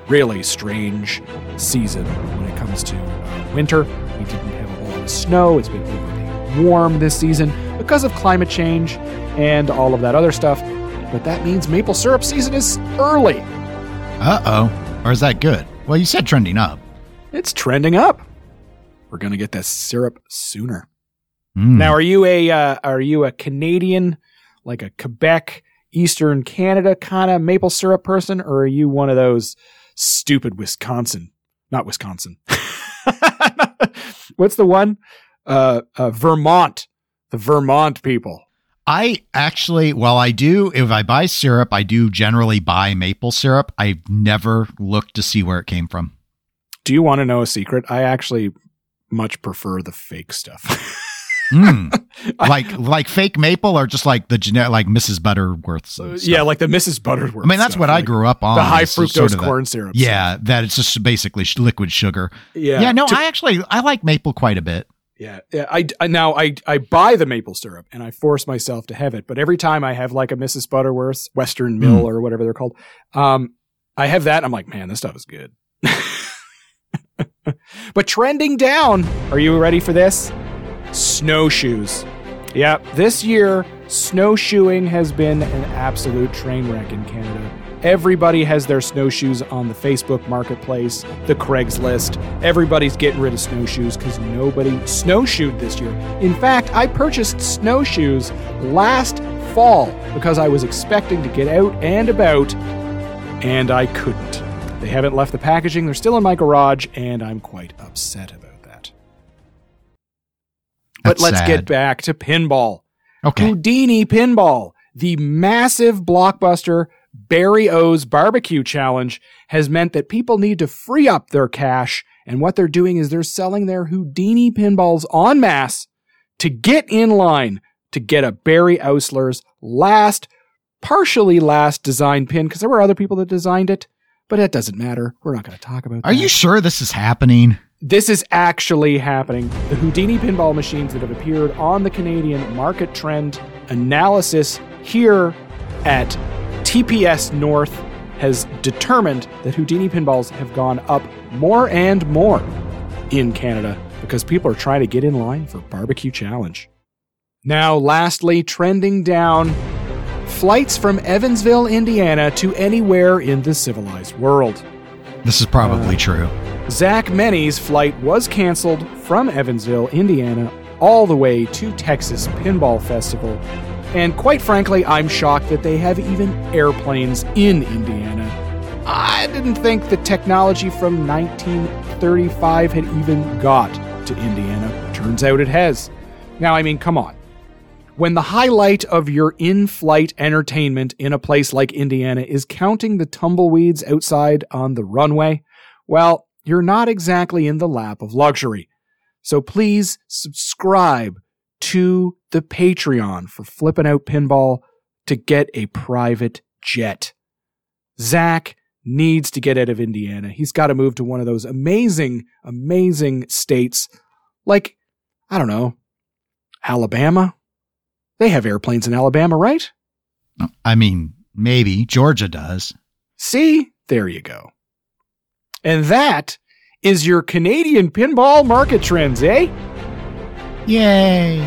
really strange season when it comes to uh, winter. We didn't have a whole lot of snow. It's been overly warm this season because of climate change and all of that other stuff. But that means maple syrup season is early. Uh-oh. Or is that good? Well, you said trending up. It's trending up. We're going to get that syrup sooner. Mm. Now, are you a uh, are you a Canadian, like a Quebec, Eastern Canada kind of maple syrup person, or are you one of those stupid Wisconsin, not Wisconsin? What's the one? Uh, uh, Vermont, the Vermont people. I actually, well, I do, if I buy syrup, I do generally buy maple syrup. I've never looked to see where it came from. Do you want to know a secret? I actually much prefer the fake stuff. mm. Like like fake maple or just like the generic, like Missus Butterworth's Uh, stuff? yeah, like the Missus Butterworth. I mean, that's stuff, what I like grew up on. The high is fructose sort of corn that. syrup. Yeah, stuff. that it's just basically sh- liquid sugar. Yeah. Yeah, no, To- I actually, I like maple quite a bit. Yeah, yeah. I, I now I I buy the maple syrup and I force myself to have it. But every time I have like a Missus Butterworth's Western Mill Mm. or whatever they're called, um, I have that. And I'm like, man, this stuff is good. But trending down. Are you ready for this? Snowshoes. Yeah, this year snowshoeing has been an absolute train wreck in Canada. Everybody has their snowshoes on the Facebook Marketplace, the Craigslist. Everybody's getting rid of snowshoes because nobody snowshoed this year. In fact, I purchased snowshoes last fall because I was expecting to get out and about, and I couldn't. They haven't left the packaging. They're still in my garage, and I'm quite upset about that. But That's let's sad. get back to pinball. Okay. Houdini Pinball, the massive blockbuster Barry O's Barbecue Challenge, has meant that people need to free up their cash, and what they're doing is they're selling their Houdini pinballs en masse to get in line to get a Barry Ousler's last, partially last designed pin, because there were other people that designed it, but it doesn't matter. We're not going to talk about that. Are you sure this is happening? This is actually happening. The Houdini pinball machines that have appeared on the Canadian market trend analysis here at T P S North has determined that Houdini pinballs have gone up more and more in Canada because people are trying to get in line for Barbecue Challenge. Now, lastly, trending down, flights from Evansville, Indiana to anywhere in the civilized world. This is probably Uh, true. Zach Many's flight was canceled from Evansville, Indiana, all the way to Texas Pinball Festival. And quite frankly, I'm shocked that they have even airplanes in Indiana. I didn't think the technology from nineteen thirty-five had even got to Indiana. Turns out it has. Now, I mean, come on. When the highlight of your in-flight entertainment in a place like Indiana is counting the tumbleweeds outside on the runway, well, you're not exactly in the lap of luxury. So please subscribe to the Patreon for Flippin' Out Pinball to get a private jet. Zach needs to get out of Indiana. He's got to move to one of those amazing, amazing states like, I don't know, Alabama. They have airplanes in Alabama, right? I mean, maybe. Georgia does. See? There you go. And that is your Canadian pinball market trends, eh? Yay.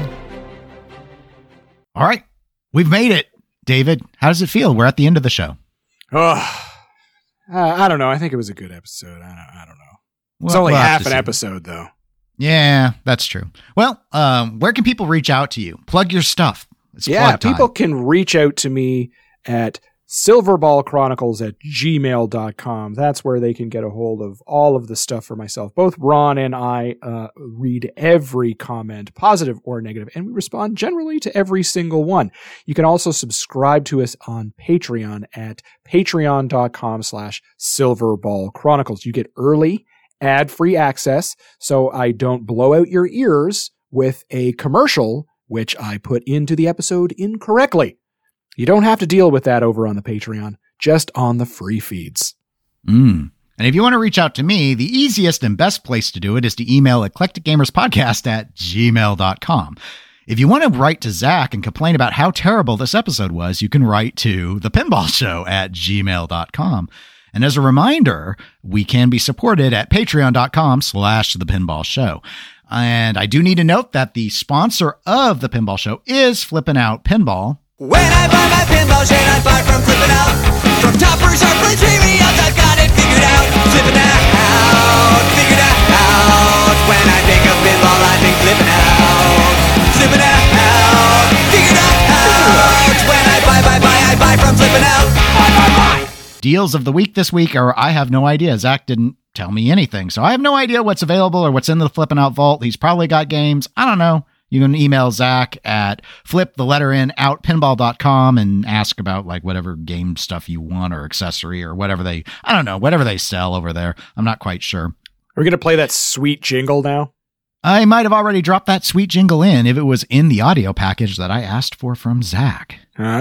All right. We've made it. David, how does it feel? We're at the end of the show. Oh, uh, I don't know. I think it was a good episode. I don't, I don't know. It's We'll- only we'll have half to an see. episode, though. Yeah, that's true. Well, um, where can people reach out to you? Plug your stuff. It's Yeah, plug time. people can reach out to me at silverballchronicles at gmail dot com. That's where they can get a hold of all of the stuff for myself. Both Ron and I uh, read every comment, positive or negative, and we respond generally to every single one. You can also subscribe to us on Patreon at patreon dot com slash silverballchronicles. You get early ad-free access, so I don't blow out your ears with a commercial which I put into the episode incorrectly. You don't have to deal with that over on the Patreon, just on the free feeds. Mm. And if you want to reach out to me, the easiest and best place to do it is to email eclectic gamers podcast at gmail dot com. If you want to write to Zach and complain about how terrible this episode was, you can write to the pinball show at gmail dot com. And as a reminder, we can be supported at patreon.com slash the pinball show. And I do need to note that the sponsor of the pinball show is Flippin' Out Pinball. When I buy my pinball shade, I buy from Flippin' Out. From toppers, sharpers, reels, I've got it figured out. Flippin' out, figured out. When I think of pinball, I think flippin' out. Flippin' out, figured out. When I buy, buy, buy, I buy from Flippin' Out. Buy, buy, buy. Deals of the week this week are I have no idea. Zach didn't tell me anything, so I have no idea what's available or what's in the Flippin' Out vault. He's probably got games. I don't know. You can email Zach at flip the letter in out pinball dot com and ask about like whatever game stuff you want or accessory or whatever they, I don't know, whatever they sell over there. I'm not quite sure. We're going to play that sweet jingle now. I might have already dropped that sweet jingle in if it was in the audio package that I asked for from Zach.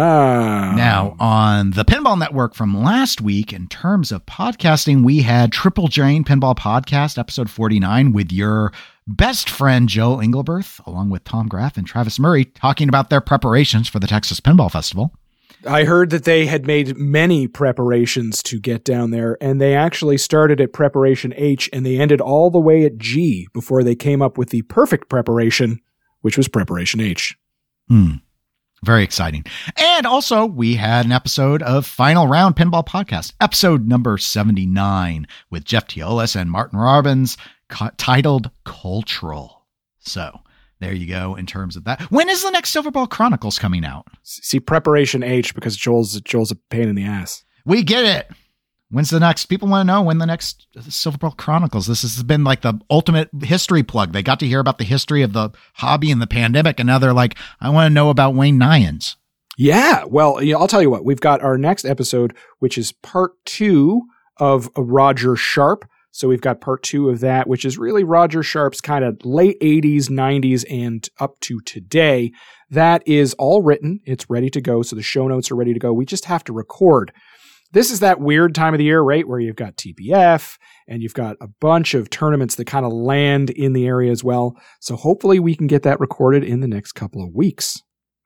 Ah. Now, on the Pinball Network from last week, in terms of podcasting, we had Triple Drain Pinball Podcast, episode forty-nine, with your best friend, Joe Engelberth, along with Tom Graff and Travis Murray, talking about their preparations for the Texas Pinball Festival. I heard that they had made many preparations to get down there, and they actually started at preparation H, and they ended all the way at G before they came up with the perfect preparation, which was preparation H. Hmm. Very exciting. And also, we had an episode of Final Round Pinball Podcast, episode number seventy-nine, with Jeff Teolis and Martin Robbins, ca- titled Cultural. So there you go in terms of that. When is the next Silver Ball Chronicles coming out? See, preparation H, because Joel's Joel's a pain in the ass. We get it. When's the next? People want to know when the next Silver Ball Chronicles. This has been like the ultimate history plug. They got to hear about the history of the hobby and the pandemic, and now they're like, I want to know about Wayne Nyans. Yeah, well, you know, I'll tell you what. We've got our next episode, which is part two of Roger Sharp. So we've got part two of that, which is really Roger Sharp's kind of late eighties, nineties, and up to today. That is all written. It's ready to go. So the show notes are ready to go. We just have to record. This is that weird time of the year, right, where you've got T P F and you've got a bunch of tournaments that kind of land in the area as well. So hopefully we can get that recorded in the next couple of weeks.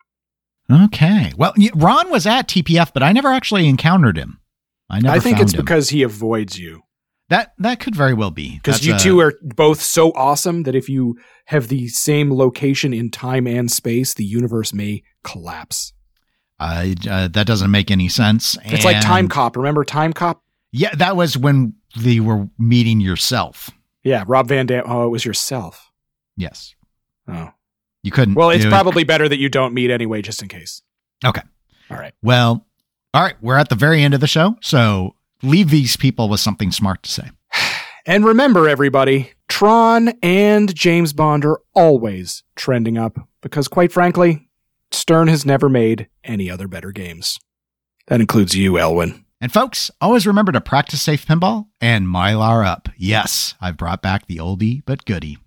Okay. Well, Ron was at T P F, but I never actually encountered him. I never I think found it's him. because he avoids you. That that could very well be. Because you a, two are both so awesome that if you have the same location in time and space, the universe may collapse. Uh, uh, that doesn't make any sense. It's like Time Cop. Remember Time Cop? Yeah, that was when they were meeting yourself. Yeah, Rob Van Dam. Oh, it was yourself. Yes. Oh. You couldn't. Well, it's it probably better that you don't meet anyway, just in case. Okay. All right. Well, all right. We're at the very end of the show, so leave these people with something smart to say. And remember, everybody, Tron and James Bond are always trending up because, quite frankly, Stern has never made any other better games. That includes you, Elwin. And folks, always remember to practice safe pinball and Mylar up. Yes, I've brought back the oldie but goodie.